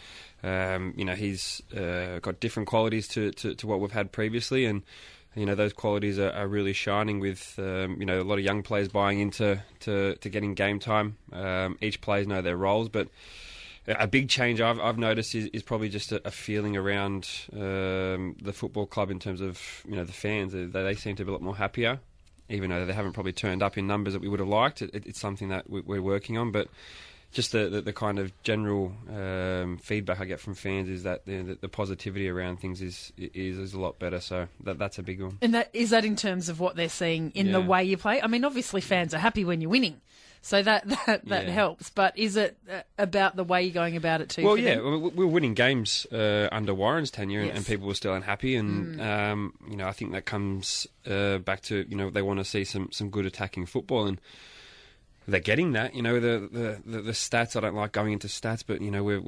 he's got different qualities to what we've had previously, and those qualities are really shining with a lot of young players buying into getting game time. Each players know their roles, but a big change I've noticed is probably just a feeling around the football club in terms of the fans. They seem to be a lot more happier. Even though they haven't probably turned up in numbers that we would have liked, it's something that we're working on. But just the kind of general feedback I get from fans is that the positivity around things is a lot better. So that's a big one. And is that in terms of what they're seeing in the way you play? I mean, obviously fans are happy when you're winning, so that helps. But is it about the way you're going about it too? Well, yeah, we were winning games under Warren's tenure, and people were still unhappy. And I think that comes back to they want to see some good attacking football, and they're getting that. The stats. I don't like going into stats, but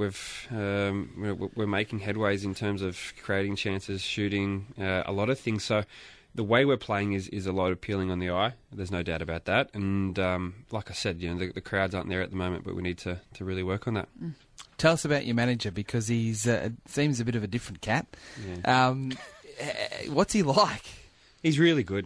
we're making headways in terms of creating chances, shooting, a lot of things. So the way we're playing is a lot appealing on the eye. There's no doubt about that. And like I said, the crowds aren't there at the moment, but we need to really work on that. Tell us about your manager, because he's seems a bit of a different cat. Yeah. What's he like? He's really good.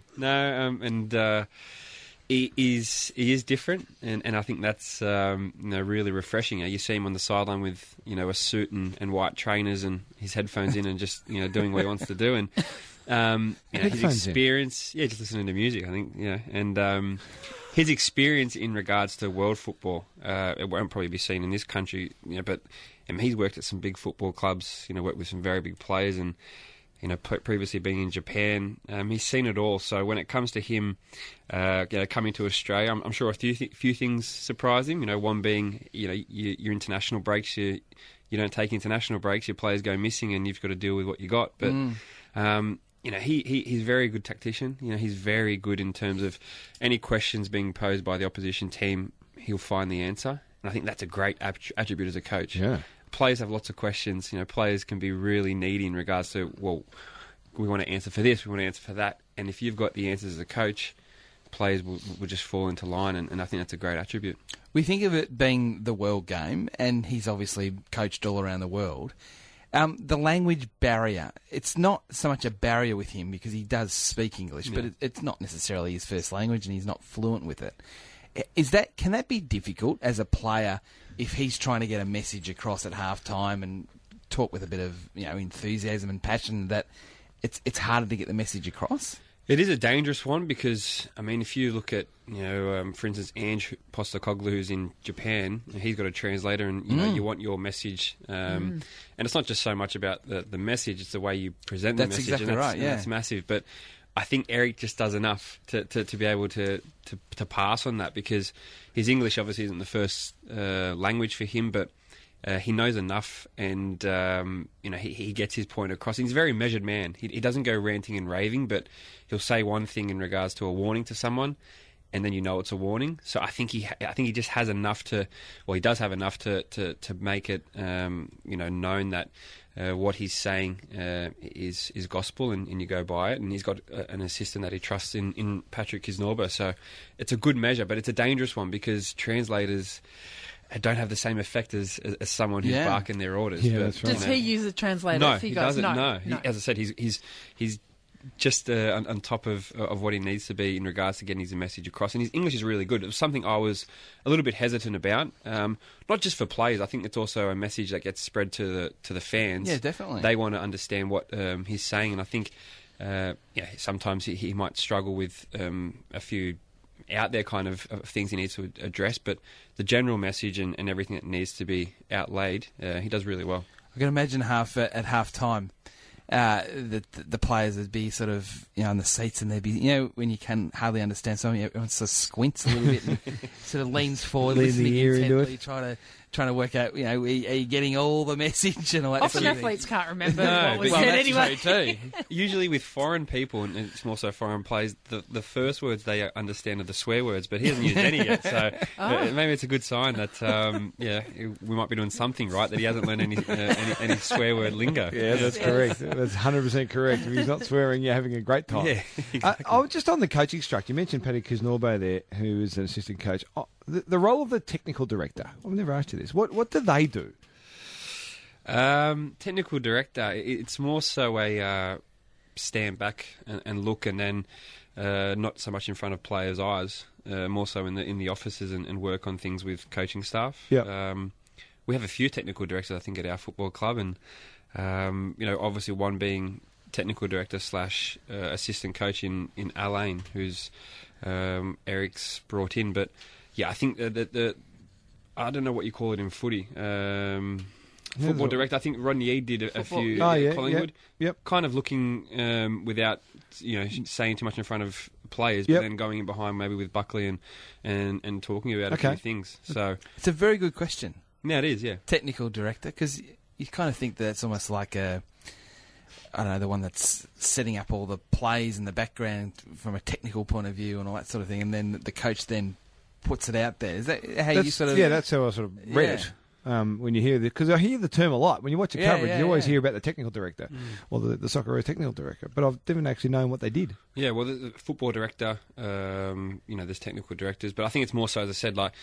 He is different, and I think that's really refreshing. You see him on the sideline with a suit and white trainers and his headphones in and just doing what he wants to do, and his experience, just listening to music, I think, and his experience in regards to world football, it won't probably be seen in this country, but he's worked at some big football clubs, worked with some very big players, and previously being in Japan, he's seen it all. So when it comes to him, coming to Australia, I'm sure a few things surprise him. One being, your international breaks, you don't take international breaks, your players go missing, and you've got to deal with what you got. But he's a very good tactician. He's very good in terms of any questions being posed by the opposition team, he'll find the answer. And I think that's a great attribute as a coach. Yeah. Players have lots of questions. Players can be really needy in regards to, well, we want to answer for this, we want to answer for that. And if you've got the answers as a coach, players will just fall into line, and I think that's a great attribute. We think of it being the world game, and he's obviously coached all around the world. The language barrier, it's not so much a barrier with him because he does speak English, but it's not necessarily his first language, and he's not fluent with it. Can that be difficult as a player if he's trying to get a message across at half-time and talk with a bit of enthusiasm and passion, that it's harder to get the message across? It is a dangerous one because, if you look at, for instance, Ange Postecoglou, who's in Japan, he's got a translator, and you want your message, and it's not just so much about the message; it's the way you present the message. That's exactly right. Yeah, that's massive. But I think Eric just does enough to be able to pass on that, because his English obviously isn't the first language for him, but he knows enough, and he gets his point across. He's a very measured man. He doesn't go ranting and raving, but he'll say one thing in regards to a warning to someone, and then it's a warning. So I think he just has enough he does have enough to make it known that what he's saying is gospel, and you go by it. And he's got an assistant that he trusts in Patrick Kisnorbo. So it's a good measure, but it's a dangerous one because translators don't have the same effect as someone who's barking their orders. Yeah, but, that's right. Does he use a translator? No, if he he goes, doesn't. No. As I said, he's just on top of what he needs to be in regards to getting his message across. And his English is really good. It was something I was a little bit hesitant about, not just for players. I think it's also a message that gets spread to the fans. Yeah, definitely. They want to understand what he's saying, and I think sometimes he might struggle with a few out there kind of things he needs to address, but the general message and everything that needs to be outlaid, he does really well. I can imagine at half time, the players would be sort of on the seats, and they'd be when you can hardly understand something, everyone sort of squints a little bit and sort of leans forward, Lean listening the ear into intently, trying to work out are you getting all the message and all that. Often sort of athletes can't remember No, what was well, said that's anyway. true too. Usually with foreign people, and it's more so foreign players, the first words they understand are the swear words, but he hasn't used any yet, so maybe it's a good sign that, we might be doing something right, that he hasn't learned any swear word lingo. Yeah, that's correct. That's 100% correct. If he's not swearing, you're having a great time. Yeah, exactly. Just on the coaching structure, you mentioned Paddy Kisnorbo there, who is an assistant coach. The role of the technical director, I've never asked you this. What do they do? Technical director, it's more so a stand back and look, and then not so much in front of players' eyes, more so in the offices and work on things with coaching staff. Yeah. We have a few technical directors, I think, at our football club, and obviously one being technical director / assistant coach in Alain, who's Eric's brought in. But yeah, I think that I don't know what you call it in footy. Football director. I think Rodney Eade did a few at Collingwood. Yep. Kind of looking without saying too much in front of players, but then going in behind maybe with Buckley and talking about a few things. So It's a very good question. yeah, it is. Yeah. Technical director, because you kind of think that it's almost like the one that's setting up all the plays in the background from a technical point of view and all that sort of thing, and then the coach then puts it out there. Is that how you sort of... Yeah, that's how I sort of read it. When you hear because I hear the term a lot. When you watch the coverage, you always hear about the technical director or the Socceroos technical director, but I've never actually known what they did. Yeah, well, the football director, there's technical directors, but I think it's more so, as I said, like,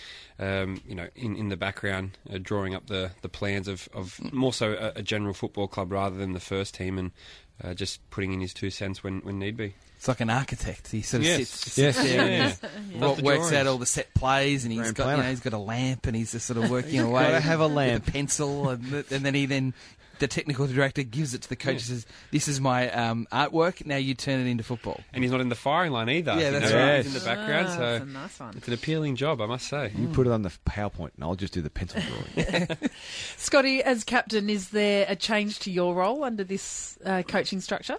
in the background, drawing up the plans of more so a general football club rather than the first team, and just putting in his 2 cents when need be. It's like an architect. He sort of sits Yes. there and Does the works out drawings. all the set plays, and he's Grand got planner. he's got a lamp, and he's just sort of working away. Gotta have a lamp. with a pencil, and then the technical director gives it to the coach and says, "This is my artwork. Now you turn it into football." And he's not in the firing line either. Yeah, that's right. He's in the background, That's so a nice one. it's an appealing job, I must say. You put it on the PowerPoint, and I'll just do the pencil drawing. Scotty, as captain, is there a change to your role under this coaching structure?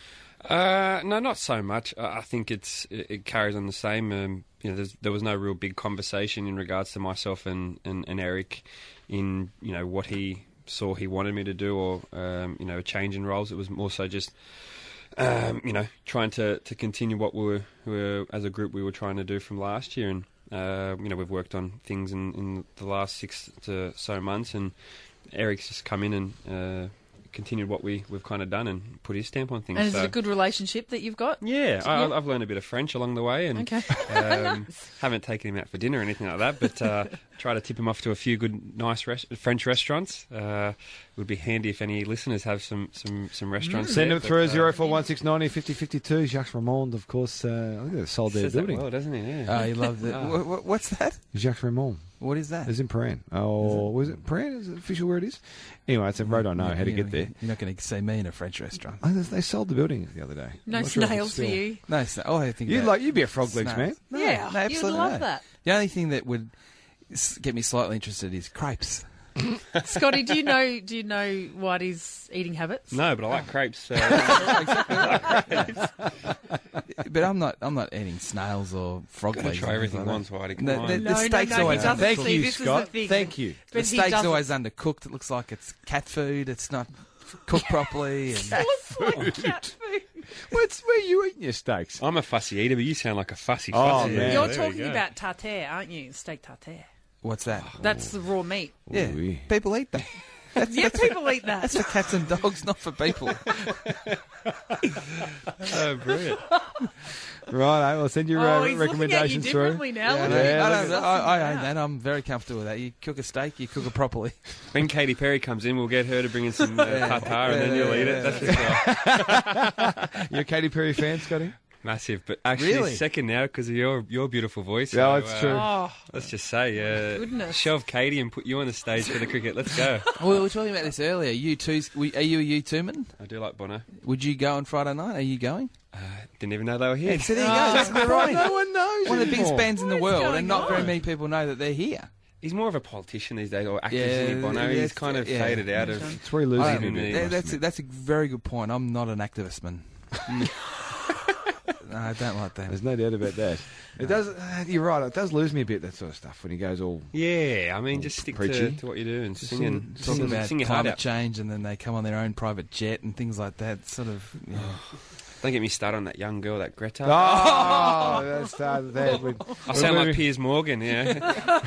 No, not so much. I think it carries on the same. There was no real big conversation in regards to myself and Eric in what he saw he wanted me to do, or a change in roles. It was more so just trying to continue what we were as a group we were trying to do from last year, and we've worked on things in the last 6 to so months, and Eric's just come in and continued what we've kind of done and put his stamp on things. And is it a good relationship that you've got? Yeah, I've learned a bit of French along the way, and Okay. haven't taken him out for dinner or anything like that, but try to tip him off to a few good, nice French restaurants. It would be handy if any listeners have some restaurants. Send there, them through but, 041690 5052. Jacques Raymond, of course. I think they've sold their says that building. well, doesn't he? Yeah. Oh, he loves it. What's that? Jacques Raymond. What is that? It's in Paran. Oh, was it Paran? Is it official where it is? Anyway, it's a road I know how to get there. You're not going to see me in a French restaurant. Oh, they sold the building the other day. No I'm not sure if it's snails for still- you. No, I think You'd be a frog legs Snails. man. No, Yeah, no, you'd absolutely love not. that. The only thing that would get me slightly interested is crepes. Scotty, do you know Whitey's eating habits? No, but I like crepes. But I'm not eating snails or frog Gotta legs. try or everything anything once, like Whitey. Come that. on. The steak's he always doesn't. Thank See, you, this is Scott. the thing. Thank you. But the he steak's doesn't. always undercooked. It looks like it's cat food. It's not cooked properly. And Looks like cat food. Where are you eating your steaks? I'm a fussy eater, but you sound like a fussy. Oh, fussy. man. You're There we talking go. about tartare, aren't you? Steak tartare. what's that? That's the raw meat. Yeah, Ooh-wee. people eat that. Yeah, people eat that. That's for cats and dogs, not for people. Oh, brilliant. Right, we'll send your Oh, he's looking at you recommendations through. differently now. Yeah, Look no, at yeah, you. I own that. I'm very comfortable with that. You cook a steak, you cook it properly. When Katy Perry comes in, we'll get her to bring in some tartare, and then you'll eat it. That's for sure. You're a Katy Perry fan, Scotty? Massive, but actually Really? second now because of your beautiful voice. Yeah, So, that's true. Oh, Let's just say, Goodness. shelve Katie and put you on the stage for the cricket. Let's go. Well, we were talking about this earlier. Are you a U2 man? I do like Bono. Would you go on Friday night? Are you going? Didn't even know they were here. So there you Oh. go. That's my right. No one knows One of the biggest anymore. bands in the What is world, going and not very on? many people know that they're here. He's more of a politician these days, or actor, Yeah, isn't he, Bono? He's yes, kind of yeah. faded out of... It's where he loses I- me a bit. Yeah, that's a very good point. I'm not an activist man. No, I don't like that. There's no doubt about that. It does. You're right. It does lose me a bit, that sort of stuff, when he goes all. Yeah, I mean, just stick preachy. to what you do and Just sing and Talking about sing your heart climate out. change, and then they come on their own private jet and things like that. Sort of. Yeah. Don't get me started on that young girl, that Greta. Oh, that's started that. I sound like Piers Morgan, yeah.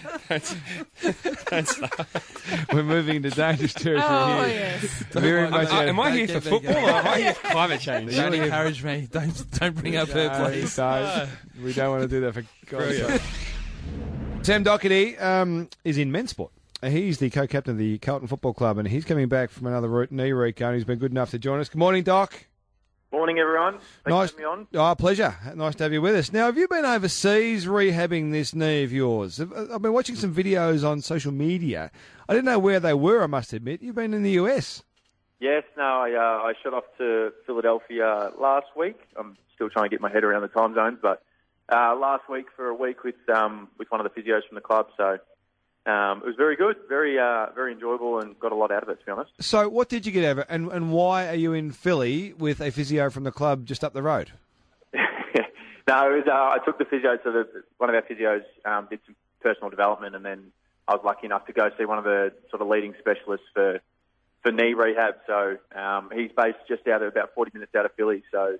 Don't start. We're moving into dangerous territory oh here. yes. Very much. Am I here for football or am I here for climate change? Don't encourage me. Don't bring up her, please. We don't want to do that for God's Brilliant. sake. Sam Doherty is in men's sport. He's the co-captain of the Carlton Football Club, and he's coming back from another knee recon, and he's been good enough to join us. Good morning, Doc. Morning, everyone. Thanks Nice. for having me on. Oh, pleasure. Nice to have you with us. Now, have you been overseas rehabbing this knee of yours? I've been watching some videos on social media. I didn't know where they were, I must admit. You've been in the US. Yes, no, I shot off to Philadelphia last week. I'm still trying to get my head around the time zones, but last week for a week with one of the physios from the club. So it was very good, very enjoyable, and got a lot out of it, to be honest. So what did you get out of it, and why are you in Philly with a physio from the club just up the road? No, it was, I took the physio to one of our physios, did some personal development, and then I was lucky enough to go see one of the sort of leading specialists for knee rehab. So he's based just about 40 minutes out of Philly. So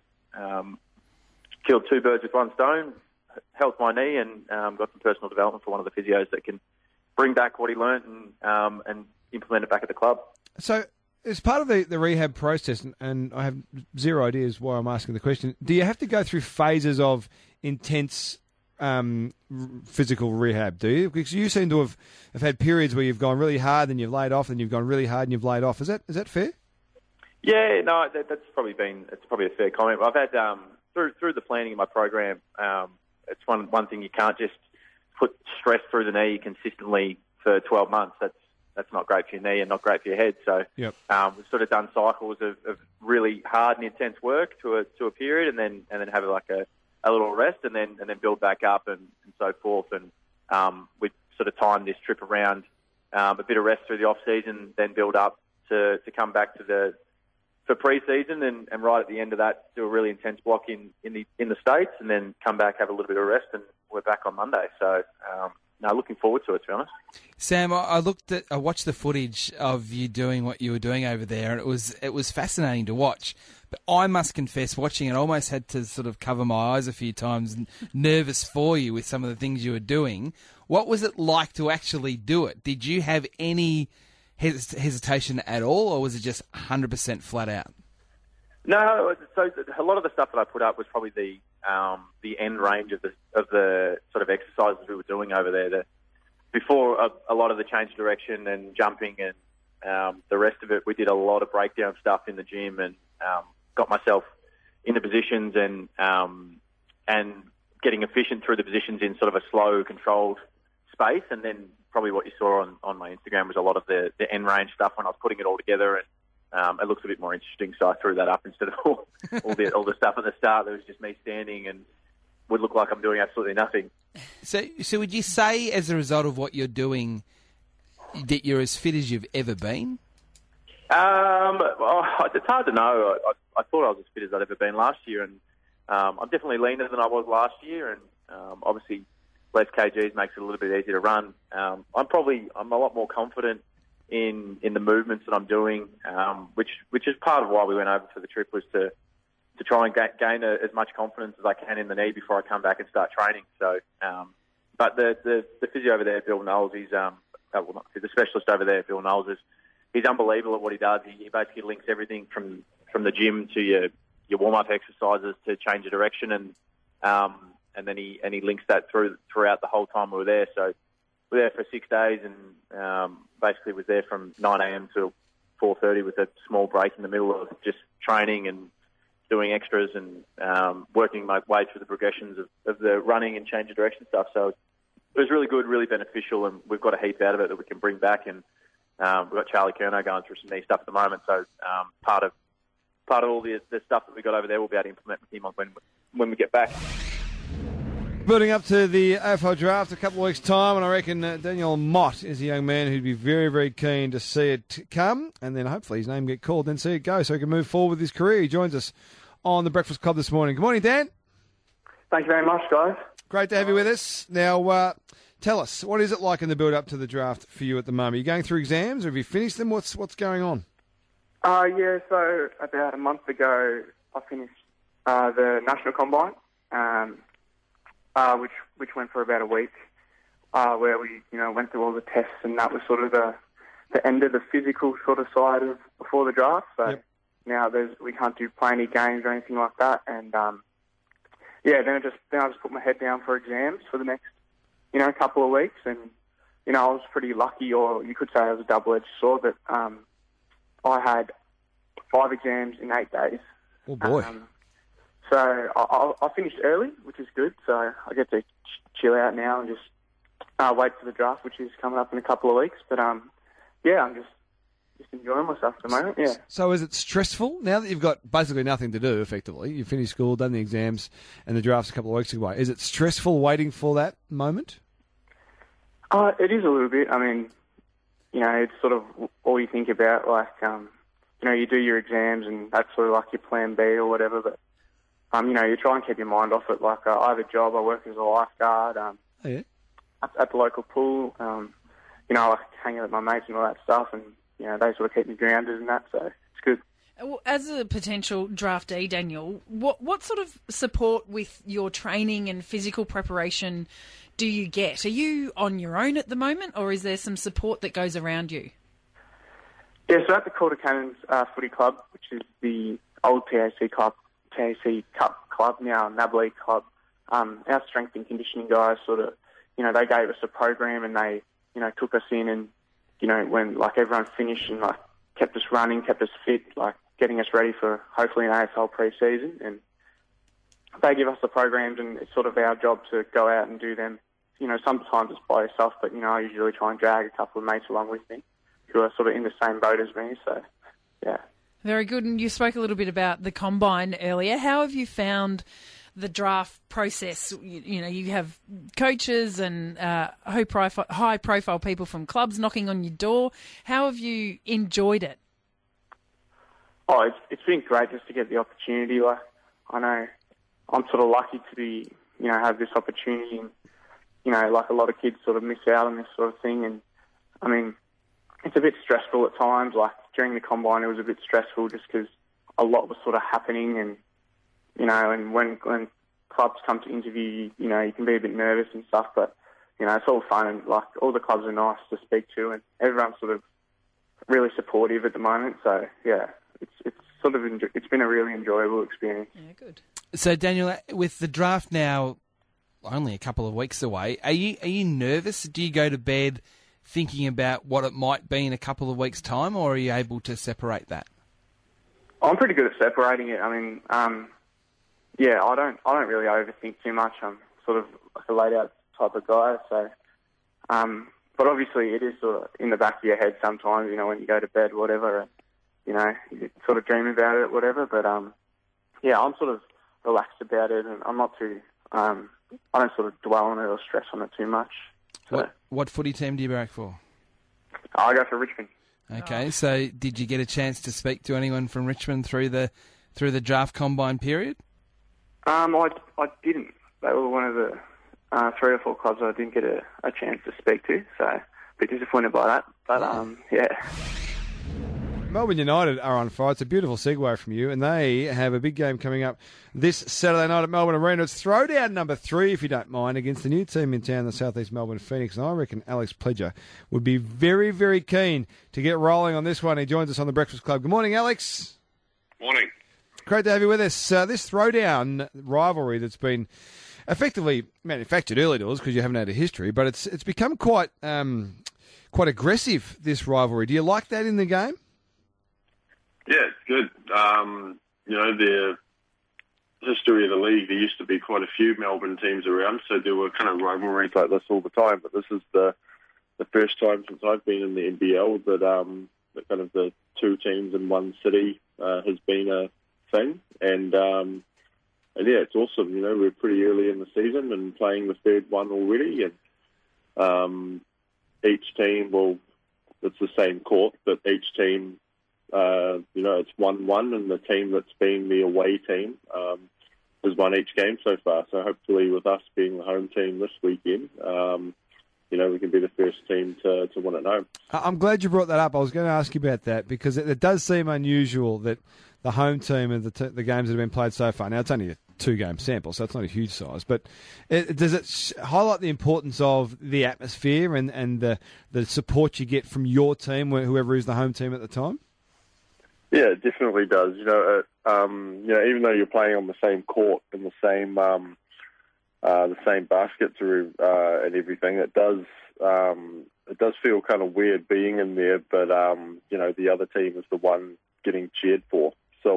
killed two birds with one stone, helped my knee, and got some personal development for one of the physios that can bring back what he learnt and implement it back at the club. So as part of the rehab process, and I have zero ideas why I'm asking the question, do you have to go through phases of intense physical rehab, do you? Because you seem to have had periods where you've gone really hard, then you've laid off, then you've gone really hard and you've laid off. Is that fair? Yeah, no, it's probably a fair comment. I've had through the planning of my program, it's one thing you can't just put stress through the knee consistently for 12 months. That's not great for your knee and not great for your head. So Yep. we've sort of done cycles of really hard and intense work to a period, and then have like a little rest, and then build back up and so forth. And we sort of timed this trip around a bit of rest through the off season, then build up to come back to for pre-season, and right at the end of that, do a really intense block in the States, and then come back, have a little bit of rest, and we're back on Monday. So, looking forward to it, to be honest. Sam, I watched the footage of you doing what you were doing over there, and it was fascinating to watch. But I must confess, watching it, I almost had to sort of cover my eyes a few times, nervous for you with some of the things you were doing. What was it like to actually do it? Did you have any hesitation at all, or was it just 100% flat out? No, so a lot of the stuff that I put up was probably the end range of the sort of exercises we were doing over there. Before a lot of the change of direction and jumping and the rest of it, we did a lot of breakdown stuff in the gym, and got myself into positions and getting efficient through the positions in sort of a slow, controlled space. And then probably what you saw on my Instagram was a lot of the end range stuff when I was putting it all together, and it looks a bit more interesting. So I threw that up instead of all the stuff at the start that was just me standing and would look like I'm doing absolutely nothing. So would you say, as a result of what you're doing, that you're as fit as you've ever been? It's hard to know. I thought I was as fit as I'd ever been last year, and I'm definitely leaner than I was last year, and obviously less kgs makes it a little bit easier to run. I'm a lot more confident in the movements that I'm doing, which is part of why we went over for the trip, was to try and gain as much confidence as I can in the knee before I come back and start training. So, but the physio over there, Bill Knowles, he's the specialist over there, Bill Knowles, he's unbelievable at what he does. He basically links everything from the gym to your warm-up exercises to change of direction, and then he links that throughout the whole time we were there. So we were there for 6 days, and basically was there from 9 a.m. till 4:30 with a small break in the middle of just training and doing extras and working my way through the progressions of the running and change of direction stuff. So it was really good, really beneficial, and we've got a heap out of it that we can bring back. And we've got Charlie Curnow going through some knee stuff at the moment, so part of all the stuff that we got over there we'll be able to implement with him when we get back. Building up to the AFL draft a couple of weeks' time, and I reckon Daniel Mott is a young man who'd be very, very keen to see it come, and then hopefully his name get called, then see it go, so he can move forward with his career. He joins us on the Breakfast Club this morning. Good morning, Dan. Thank you very much, guys. Great to have you with us. Now, tell us, what is it like in the build-up to the draft for you at the moment? Are you going through exams, or have you finished them? What's going on? Yeah, so about a month ago, I finished the National Combine, which went for about a week, where we, went through all the tests, and that was sort of the end of the physical sort of side of before the draft. So now we can't play any games or anything like that, and then I just put my head down for exams for the next, couple of weeks, and I was pretty lucky, or you could say I was a double-edged sword, that I had 5 exams in 8 days. Oh boy. So I finished early, which is good. So I get to chill out now and just wait for the draft, which is coming up in a couple of weeks. But I'm just enjoying myself at the moment. Yeah. So is it stressful now that you've got basically nothing to do? Effectively, you finished school, done the exams, and the draft's a couple of weeks away. Is it stressful waiting for that moment? It is a little bit. I mean, it's sort of all you think about. Like, you do your exams, and that's sort of like your plan B or whatever. But you try and keep your mind off it. Like, I have a job. I work as a lifeguard at the local pool. I like hang out with my mates and all that stuff, and they sort of keep me grounded and that. So it's good. As a potential draftee, Daniel, what sort of support with your training and physical preparation do you get? Are you on your own at the moment, or is there some support that goes around you? Yeah, so at the Calder Cannons Footy Club, which is the old TAC Cup club, now NAB League club, our strength and conditioning guys sort of, they gave us a program, and they, took us in, and, when like everyone finished, and like kept us running, kept us fit, like getting us ready for hopefully an AFL pre-season. And they give us the programs, and it's sort of our job to go out and do them. Sometimes it's by yourself, but, I usually try and drag a couple of mates along with me who are sort of in the same boat as me. So, yeah. Very good. And you spoke a little bit about the Combine earlier. How have you found the draft process? You have coaches and high-profile people from clubs knocking on your door. How have you enjoyed it? Oh, it's been great just to get the opportunity. Like, I know I'm sort of lucky to be, have this opportunity, and, like a lot of kids sort of miss out on this sort of thing. And, I mean, it's a bit stressful at times. Like, during the Combine, it was a bit stressful just because a lot was sort of happening, and, and when clubs come to interview you, you can be a bit nervous and stuff, but, it's all fun, and, like, all the clubs are nice to speak to, and everyone's sort of really supportive at the moment. So, yeah, it's been a really enjoyable experience. Yeah, good. So, Daniel, with the draft now only a couple of weeks away, are you nervous? Do you go to bed thinking about what it might be in a couple of weeks' time, or are you able to separate that? I'm pretty good at separating it. I mean, I don't really overthink too much. I'm sort of like a laid-out type of guy. So, but obviously it is sort of in the back of your head sometimes, when you go to bed, whatever, and, you sort of dream about it, whatever. But, I'm sort of relaxed about it, and I'm not too, I don't sort of dwell on it or stress on it too much. So. What footy team do you back for? I go for Richmond. Okay, so did you get a chance to speak to anyone from Richmond through the draft combine period? I didn't. They were one of the 3 or 4 clubs I didn't get a chance to speak to, so a bit disappointed by that. But, yeah. Melbourne United are on fire. It's a beautiful segue from you, and they have a big game coming up this Saturday night at Melbourne Arena. It's throwdown number 3, if you don't mind, against the new team in town, the Southeast Melbourne Phoenix. And I reckon Alex Pledger would be very, very keen to get rolling on this one. He joins us on the Breakfast Club. Good morning, Alex. Morning. Great to have you with us. This throwdown rivalry that's been effectively manufactured early doors because you haven't had a history, but it's become quite aggressive, this rivalry. Do you like that in the game? Yeah, it's good. The history of the league, there used to be quite a few Melbourne teams around, so there were kind of rivalries like this all the time. But this is the first time since I've been in the NBL that kind of the two teams in one city has been a thing. And yeah, it's awesome. You know, we're pretty early in the season and playing the third one already. And each team, well, it's the same court, but each team, it's 1-1, and the team that's been the away team has won each game so far. So hopefully with us being the home team this weekend, we can be the first team to win at home. I'm glad you brought that up. I was going to ask you about that because it does seem unusual that the home team and the games that have been played so far. Now, it's only a 2-game sample, so it's not a huge size, but does it highlight the importance of the atmosphere and the support you get from your team, whoever is the home team at the time? Yeah, it definitely does. Even though you're playing on the same court and the same baskets and everything, it does feel kind of weird being in there. But the other team is the one getting cheered for. So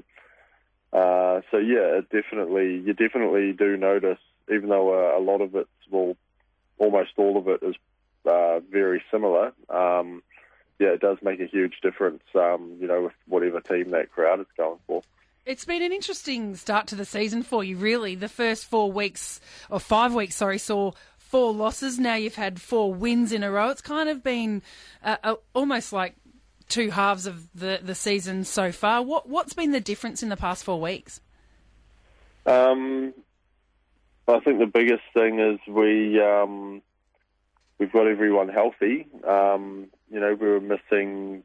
yeah, you definitely do notice, even though a lot of it, almost all of it is very similar. Yeah, it does make a huge difference, with whatever team that crowd is going for. It's been an interesting start to the season for you, really. The first 5 weeks, saw 4 losses. Now you've had 4 wins in a row. It's kind of been almost like 2 halves of the season so far. What's been the difference in the past 4 weeks? I think the biggest thing is we've got everyone healthy. We were missing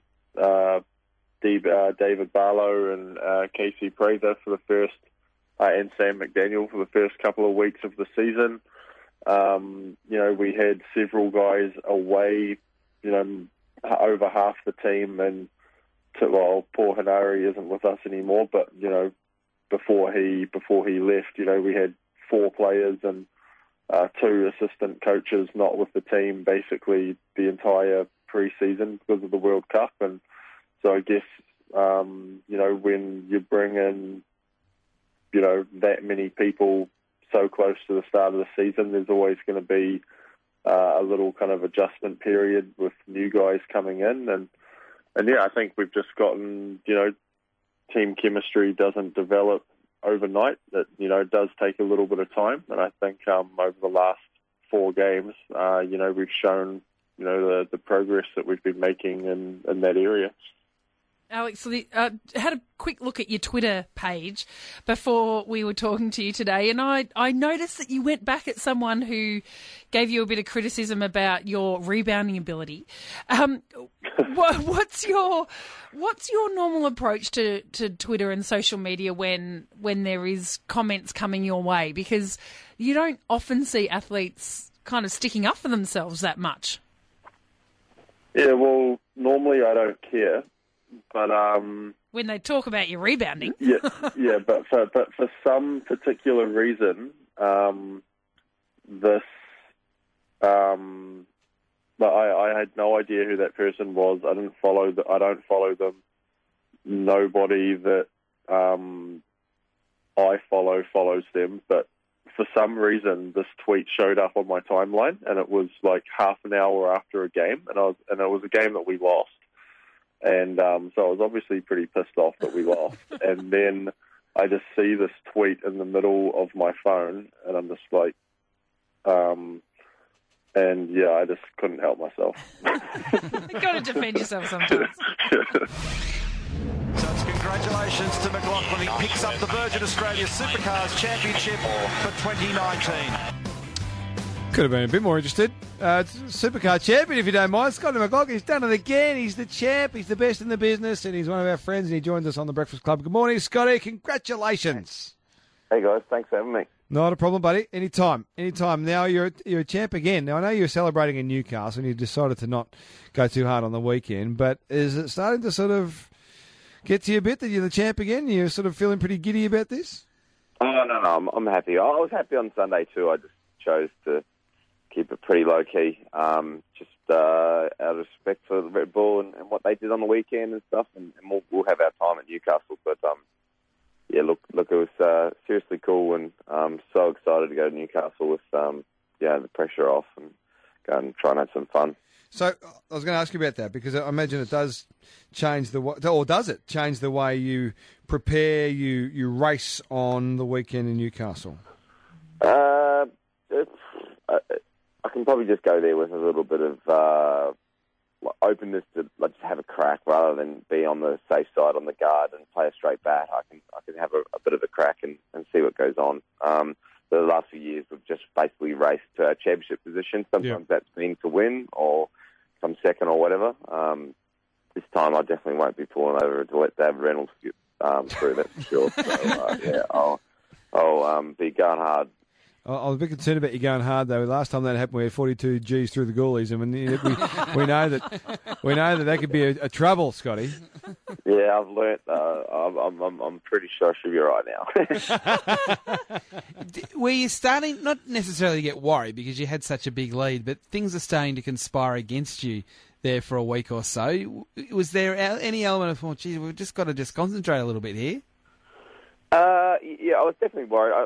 David Barlow and Casey Prather for the first, and Sam McDaniel for the first couple of weeks of the season. We had several guys away, over half the team, and Paul Hanari isn't with us anymore, but before he left, we had 4 players and 2 assistant coaches not with the team basically the entire pre-season because of the World Cup. And so I guess when you bring in that many people so close to the start of the season, there's always going to be a little kind of adjustment period with new guys coming in, and yeah, I think we've just gotten, team chemistry doesn't develop overnight. It does take a little bit of time, and I think over the last 4 games, we've shown, the progress that we've been making in that area. Alex, I had a quick look at your Twitter page before we were talking to you today, and I noticed that you went back at someone who gave you a bit of criticism about your rebounding ability. What's your normal approach to Twitter and social media when there is comments coming your way? Because you don't often see athletes kind of sticking up for themselves that much. Yeah, well, normally I don't care. But when they talk about your rebounding, but for some particular reason, I had no idea who that person was. I don't follow them. Nobody that I follows them. But for some reason, this tweet showed up on my timeline, and it was like half an hour after a game, and it was a game that we lost. And so I was obviously pretty pissed off that we lost. And then I just see this tweet in the middle of my phone, and I'm just like, and yeah, I just couldn't help myself. You've got to defend yourself sometimes. So it's congratulations to McLaughlin. He picks up the Virgin Australia Supercars Championship for 2019. Could have been a bit more interested. Supercar champion, if you don't mind. Scotty McLaughlin, he's done it again. He's the champ. He's the best in the business, and he's one of our friends, and he joins us on the Breakfast Club. Good morning, Scotty. Congratulations. Hey, guys. Thanks for having me. Not a problem, buddy. Anytime. Now you're a champ again. Now, I know you were celebrating in Newcastle, and you decided to not go too hard on the weekend, but is it starting to sort of get to you a bit that you're the champ again? You're sort of feeling pretty giddy about this? Oh, no. I'm happy. I was happy on Sunday, too. I just chose to keep it pretty low-key, just out of respect for Red Bull and what they did on the weekend and stuff, and we'll have our time at Newcastle. But, yeah, look, it was seriously cool, and I'm so excited to go to Newcastle with, the pressure off and go and try and have some fun. So I was going to ask you about that, because I imagine it does change does it change the way you prepare, you race on the weekend in Newcastle? I can probably just go there with a little bit of openness to just have a crack rather than be on the safe side on the guard and play a straight bat. I can have a bit of a crack and see what goes on. The last few years we've just basically raced to our championship position. Sometimes that's been to win or come second or whatever. This time I definitely won't be pulling over to let Dave Reynolds get through, that's for sure. So, I'll be going hard. I was a bit concerned about you going hard, though. Last time that happened, we had 42 Gs through the goalies, and we know that could be a trouble, Scotty. Yeah, I've learnt. I'm pretty sure I should be right now. Were you starting, not necessarily to get worried because you had such a big lead, but things are starting to conspire against you there for a week or so? Was there any element of, gee, we've just got to concentrate a little bit here? Yeah, I was definitely worried.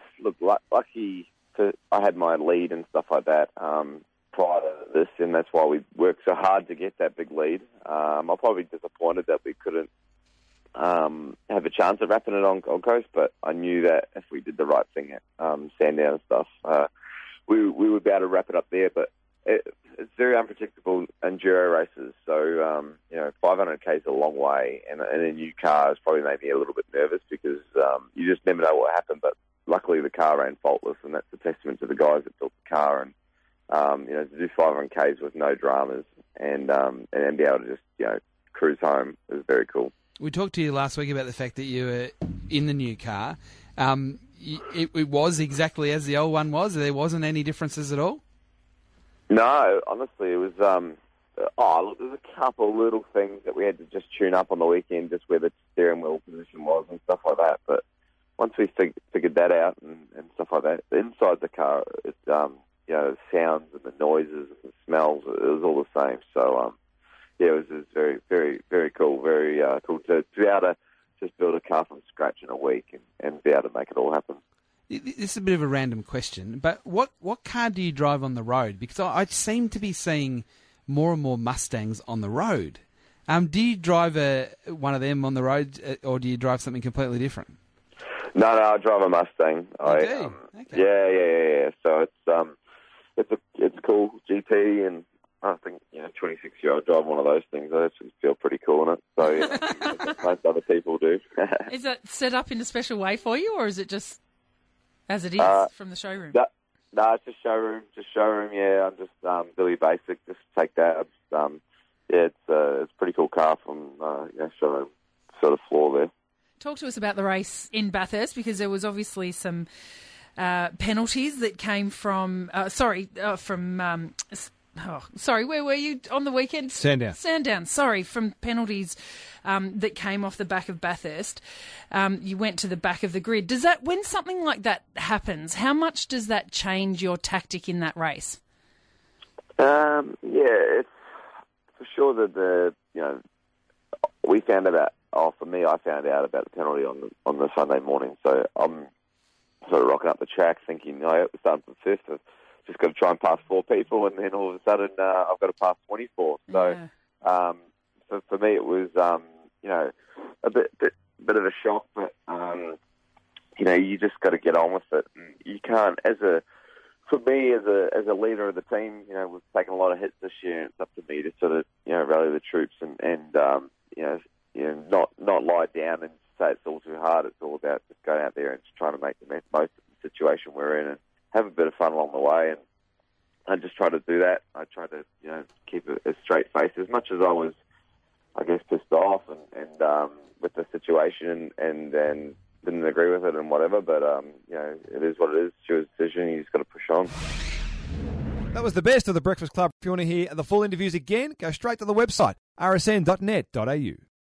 Lucky I had my lead and stuff like that prior to this, and that's why we worked so hard to get that big lead. I'm probably disappointed that we couldn't have a chance of wrapping it on Gold Coast, but I knew that if we did the right thing at Sandown and stuff, we would be able to wrap it up there. But it's very unpredictable enduro races, so 500k is a long way, and a new car has probably made me a little bit nervous because you just never know what happened. But luckily, the car ran faultless, and that's a testament to the guys that built the car. And to do 500k's with no dramas and be able to just cruise home is very cool. We talked to you last week about the fact that you were in the new car. It was exactly as the old one was. There wasn't any differences at all. No, honestly, it was. Look, there's a couple little things that we had to just tune up on the weekend, just where the steering wheel position was and stuff like that. But once we figured that out and stuff like that, inside the car, it, the sounds and the noises and the smells, it was all the same. So, it was very, very, very cool. Very cool to be able to just build a car from scratch in a week and be able to make it all happen. This is a bit of a random question, but what car do you drive on the road? Because I seem to be seeing more and more Mustangs on the road. Do you drive one of them on the road, or do you drive something completely different? No, I drive a Mustang. Okay. Yeah. So it's cool GP, and I think 26-year-old drive one of those things. I actually feel pretty cool in it. So most other people do. Is that set up in a special way for you, or is it just as it is from the showroom? No, it's just showroom. Yeah, I'm just Billy Basic. Just take that. It's a pretty cool car from showroom sort of floor there. Talk to us about the race in Bathurst, because there was obviously some penalties that came from. Where were you on the weekend? Sandown. Sorry, from penalties that came off the back of Bathurst. You went to the back of the grid. When something like that happens, how much does that change your tactic in that race? It's for sure that we found out. For me, I found out about the penalty on the Sunday morning. So I'm sort of rocking up the track, thinking, we're starting from fifth. I've just got to try and pass 4 people, and then all of a sudden I've got to pass 24. So, for me, it was a bit of a shock, but you just got to get on with it. And you can't, for me, as a leader of the team, we've taken a lot of hits this year, and it's up to me to sort of rally the troops and not lie down and say it's all too hard. It's all about just going out there and just trying to make the most of the situation we're in and have a bit of fun along the way. And I just tried to do that. I tried to, keep a straight face as much as I was, I guess, pissed off and with the situation and didn't agree with it and whatever. But it is what it is. It's your decision. You just got to push on. That was the best of the Breakfast Club. If you want to hear the full interviews again, go straight to the website rsn.net.au.